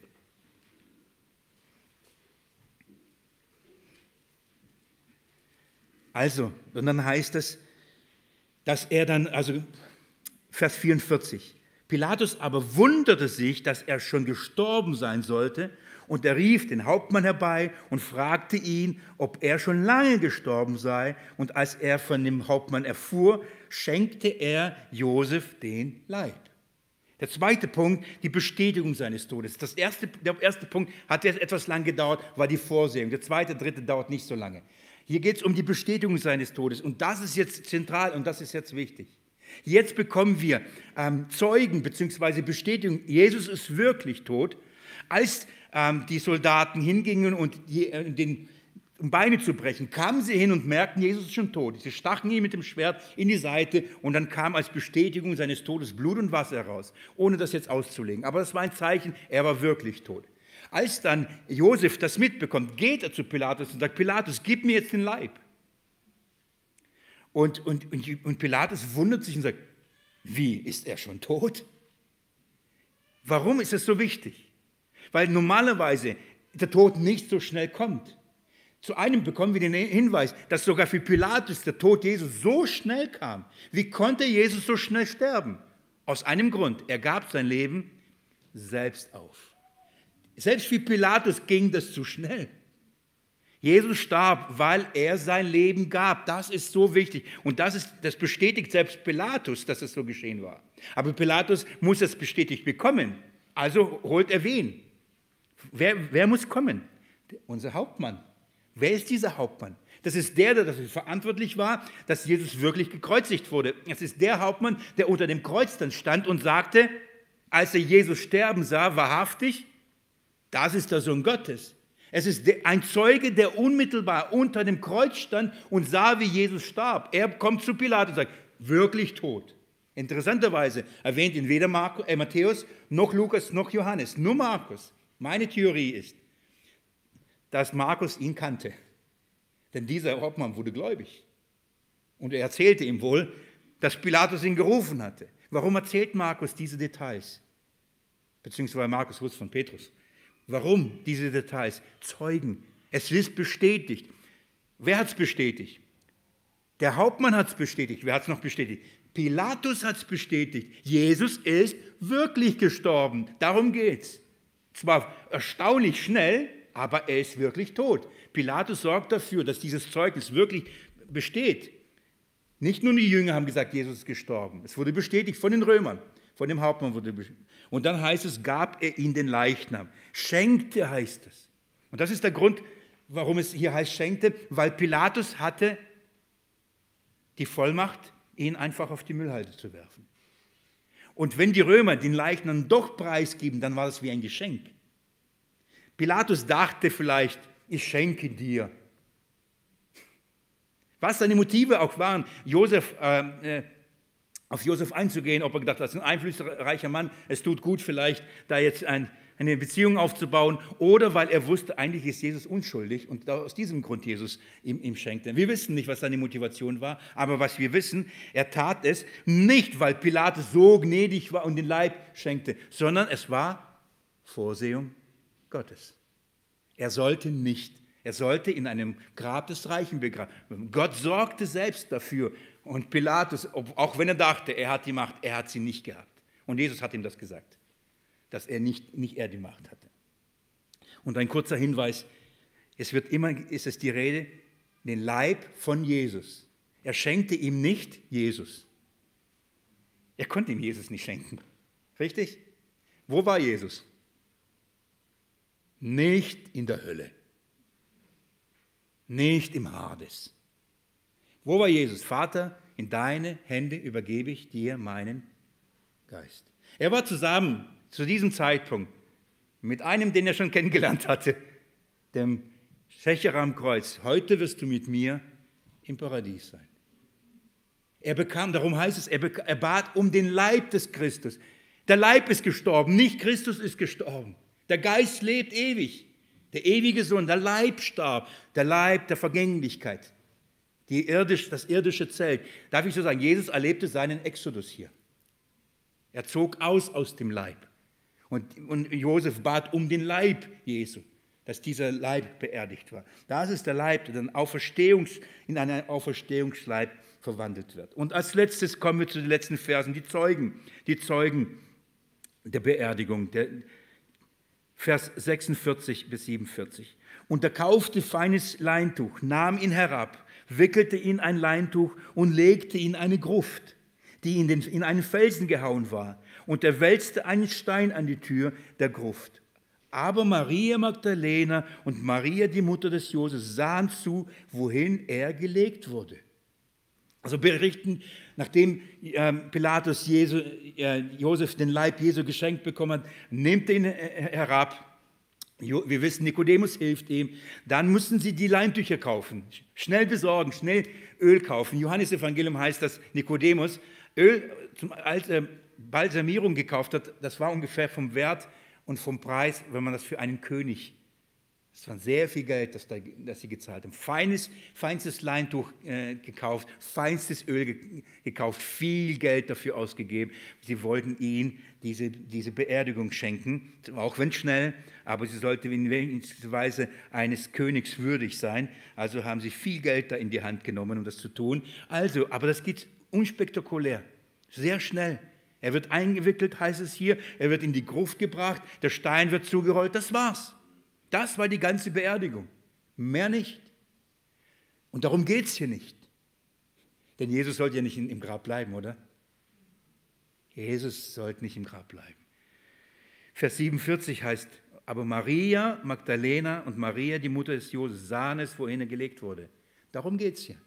Also, und dann heißt es, dass er dann, also Vers 44, Pilatus aber wunderte sich, dass er schon gestorben sein sollte, und er rief den Hauptmann herbei und fragte ihn, ob er schon lange gestorben sei. Und als er von dem Hauptmann erfuhr, schenkte er Josef den Leib. Der zweite Punkt, die Bestätigung seines Todes. Der erste Punkt hat jetzt etwas lang gedauert, war die Vorsehung. Der zweite, dritte dauert nicht so lange. Hier geht es um die Bestätigung seines Todes. Und das ist jetzt zentral und das ist jetzt wichtig. Jetzt bekommen wir Zeugen bzw. Bestätigung, Jesus ist wirklich tot. Als die Soldaten hingingen, um Beine zu brechen, kamen sie hin und merkten, Jesus ist schon tot. Sie stachen ihn mit dem Schwert in die Seite und dann kam als Bestätigung seines Todes Blut und Wasser heraus, ohne das jetzt auszulegen. Aber das war ein Zeichen, er war wirklich tot. Als dann Josef das mitbekommt, geht er zu Pilatus und sagt, Pilatus, gib mir jetzt den Leib. Und Pilatus wundert sich und sagt, wie, ist er schon tot? Warum ist das so wichtig? Weil normalerweise der Tod nicht so schnell kommt. Zu einem bekommen wir den Hinweis, dass sogar für Pilatus der Tod Jesus so schnell kam. Wie konnte Jesus so schnell sterben? Aus einem Grund, er gab sein Leben selbst auf. Selbst für Pilatus ging das zu schnell. Jesus starb, weil er sein Leben gab. Das ist so wichtig. Und das bestätigt selbst Pilatus, dass es so geschehen war. Aber Pilatus muss es bestätigt bekommen. Also holt er wen? Wer muss kommen? Unser Hauptmann. Wer ist dieser Hauptmann? Das ist der dafür verantwortlich war, dass Jesus wirklich gekreuzigt wurde. Es ist der Hauptmann, der unter dem Kreuz dann stand und sagte, als er Jesus sterben sah, wahrhaftig, das ist der Sohn Gottes. Es ist ein Zeuge, der unmittelbar unter dem Kreuz stand und sah, wie Jesus starb. Er kommt zu Pilatus und sagt, wirklich tot. Interessanterweise erwähnt ihn weder Matthäus, noch Lukas, noch Johannes, nur Markus. Meine Theorie ist, dass Markus ihn kannte. Denn dieser Hauptmann wurde gläubig. Und er erzählte ihm wohl, dass Pilatus ihn gerufen hatte. Warum erzählt Markus diese Details? Beziehungsweise Markus wusste von Petrus. Warum diese Details? Zeugen. Es ist bestätigt. Wer hat es bestätigt? Der Hauptmann hat es bestätigt. Wer hat es noch bestätigt? Pilatus hat es bestätigt. Jesus ist wirklich gestorben. Darum geht es. Zwar erstaunlich schnell, aber er ist wirklich tot. Pilatus sorgt dafür, dass dieses Zeugnis wirklich besteht. Nicht nur die Jünger haben gesagt, Jesus ist gestorben. Es wurde bestätigt von den Römern, von dem Hauptmann wurde bestätigt. Und dann heißt es, gab er ihnen den Leichnam. Schenkte heißt es. Und das ist der Grund, warum es hier heißt schenkte, weil Pilatus hatte die Vollmacht, ihn einfach auf die Müllhalde zu werfen. Und wenn die Römer den Leichnam doch preisgeben, dann war das wie ein Geschenk. Pilatus dachte vielleicht, ich schenke dir. Was seine Motive auch waren, auf Josef einzugehen, ob er gedacht hat, das ist ein einflussreicher Mann, es tut gut vielleicht, da jetzt eine Beziehung aufzubauen, oder weil er wusste, eigentlich ist Jesus unschuldig und aus diesem Grund Jesus ihm schenkte. Wir wissen nicht, was seine Motivation war, aber was wir wissen, er tat es nicht, weil Pilatus so gnädig war und den Leib schenkte, sondern es war Vorsehung Gottes. Er sollte in einem Grab des Reichen begraben. Gott sorgte selbst dafür. Und Pilatus, auch wenn er dachte, er hat die Macht, er hat sie nicht gehabt. Und Jesus hat ihm das gesagt, dass er nicht er die Macht hatte. Und ein kurzer Hinweis, ist es die Rede, den Leib von Jesus. Er schenkte ihm nicht Jesus. Er konnte ihm Jesus nicht schenken. Richtig? Wo war Jesus? Nicht in der Hölle. Nicht im Hades. Wo war Jesus? Vater, in deine Hände übergebe ich dir meinen Geist. Er war zusammen zu diesem Zeitpunkt mit einem, den er schon kennengelernt hatte, dem Schächer am Kreuz. Heute wirst du mit mir im Paradies sein. Er bekam, darum heißt es, er bat um den Leib des Christus. Der Leib ist gestorben, nicht Christus ist gestorben. Der Geist lebt ewig. Der ewige Sohn, der Leib starb, der Leib der Vergänglichkeit. Das irdische Zelt. Darf ich so sagen, Jesus erlebte seinen Exodus hier. Er zog aus dem Leib. Und Josef bat um den Leib Jesu, dass dieser Leib beerdigt war. Das ist der Leib, der dann in einen Auferstehungsleib verwandelt wird. Und als letztes kommen wir zu den letzten Versen, die Zeugen der Beerdigung, Vers 46 bis 47. Und er kaufte feines Leintuch, nahm ihn herab, wickelte ihn ein Leintuch und legte ihn in eine Gruft, die in einen Felsen gehauen war. Und er wälzte einen Stein an die Tür der Gruft. Aber Maria Magdalena und Maria, die Mutter des Josef, sahen zu, wohin er gelegt wurde. Also berichten, nachdem Pilatus Josef den Leib Jesu geschenkt bekommen hat, nimmt er ihn herab. Wir wissen, Nikodemus hilft ihm. Dann mussten sie die Leintücher kaufen, schnell besorgen, schnell Öl kaufen. Im Johannesevangelium heißt, dass Nikodemus Öl als Balsamierung gekauft hat. Das war ungefähr vom Wert und vom Preis, wenn man das für einen König. Das war sehr viel Geld, das sie gezahlt haben. Feinstes Leintuch gekauft, feinstes Öl gekauft, viel Geld dafür ausgegeben. Sie wollten ihm diese Beerdigung schenken, auch wenn schnell, aber sie sollte in welcher Weise eines Königs würdig sein. Also haben sie viel Geld da in die Hand genommen, um das zu tun. Also, aber das geht unspektakulär, sehr schnell. Er wird eingewickelt, heißt es hier, er wird in die Gruft gebracht, der Stein wird zugerollt, das war's. Das war die ganze Beerdigung, mehr nicht. Und darum geht es hier nicht. Denn Jesus sollte ja nicht im Grab bleiben, oder? Jesus sollte nicht im Grab bleiben. Vers 47 heißt, aber Maria Magdalena und Maria, die Mutter des Josef, sahen es, wohin er gelegt wurde. Darum geht es hier.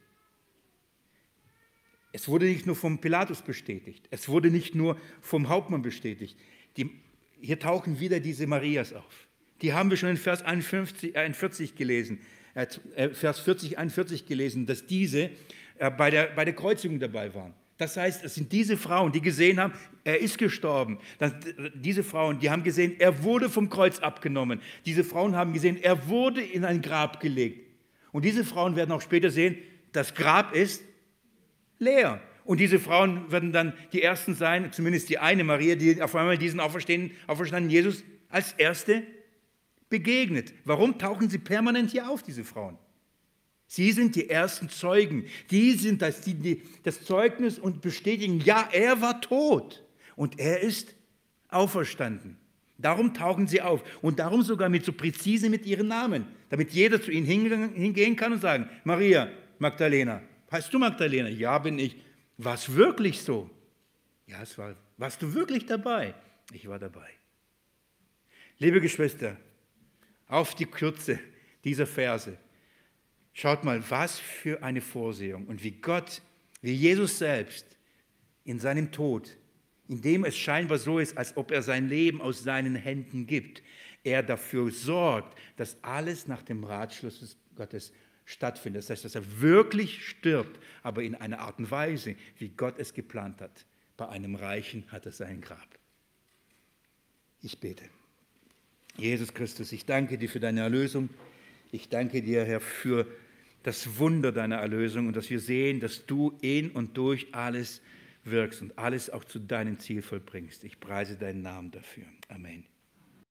Es wurde nicht nur vom Pilatus bestätigt, es wurde nicht nur vom Hauptmann bestätigt. Hier tauchen wieder diese Marias auf. Die haben wir schon in Vers 41 gelesen, Vers 40, 41 gelesen, dass diese bei der Kreuzigung dabei waren. Das heißt, es sind diese Frauen, die gesehen haben, er ist gestorben. Diese Frauen, die haben gesehen, er wurde vom Kreuz abgenommen. Diese Frauen haben gesehen, er wurde in ein Grab gelegt. Und diese Frauen werden auch später sehen, das Grab ist leer. Und diese Frauen werden dann die Ersten sein, zumindest die eine Maria, die auf einmal diesen auferstandenen Jesus als Erste begegnet. Warum tauchen sie permanent hier auf, diese Frauen? Sie sind die ersten Zeugen. Die sind das Zeugnis und bestätigen, ja, er war tot und er ist auferstanden. Darum tauchen sie auf und darum sogar so präzise mit ihren Namen, damit jeder zu ihnen hingehen kann und sagen, Maria Magdalena, heißt du Magdalena? Ja, bin ich. War es wirklich so? Ja, warst du wirklich dabei? Ich war dabei. Liebe Geschwister, auf die Kürze dieser Verse. Schaut mal, was für eine Vorsehung und wie Jesus selbst in seinem Tod, in dem es scheinbar so ist, als ob er sein Leben aus seinen Händen gibt, er dafür sorgt, dass alles nach dem Ratschluss Gottes stattfindet. Das heißt, dass er wirklich stirbt, aber in einer Art und Weise, wie Gott es geplant hat. Bei einem Reichen hat er sein Grab. Ich bete. Jesus Christus, ich danke dir für deine Erlösung. Ich danke dir, Herr, für das Wunder deiner Erlösung und dass wir sehen, dass du in und durch alles wirkst und alles auch zu deinem Ziel vollbringst. Ich preise deinen Namen dafür. Amen.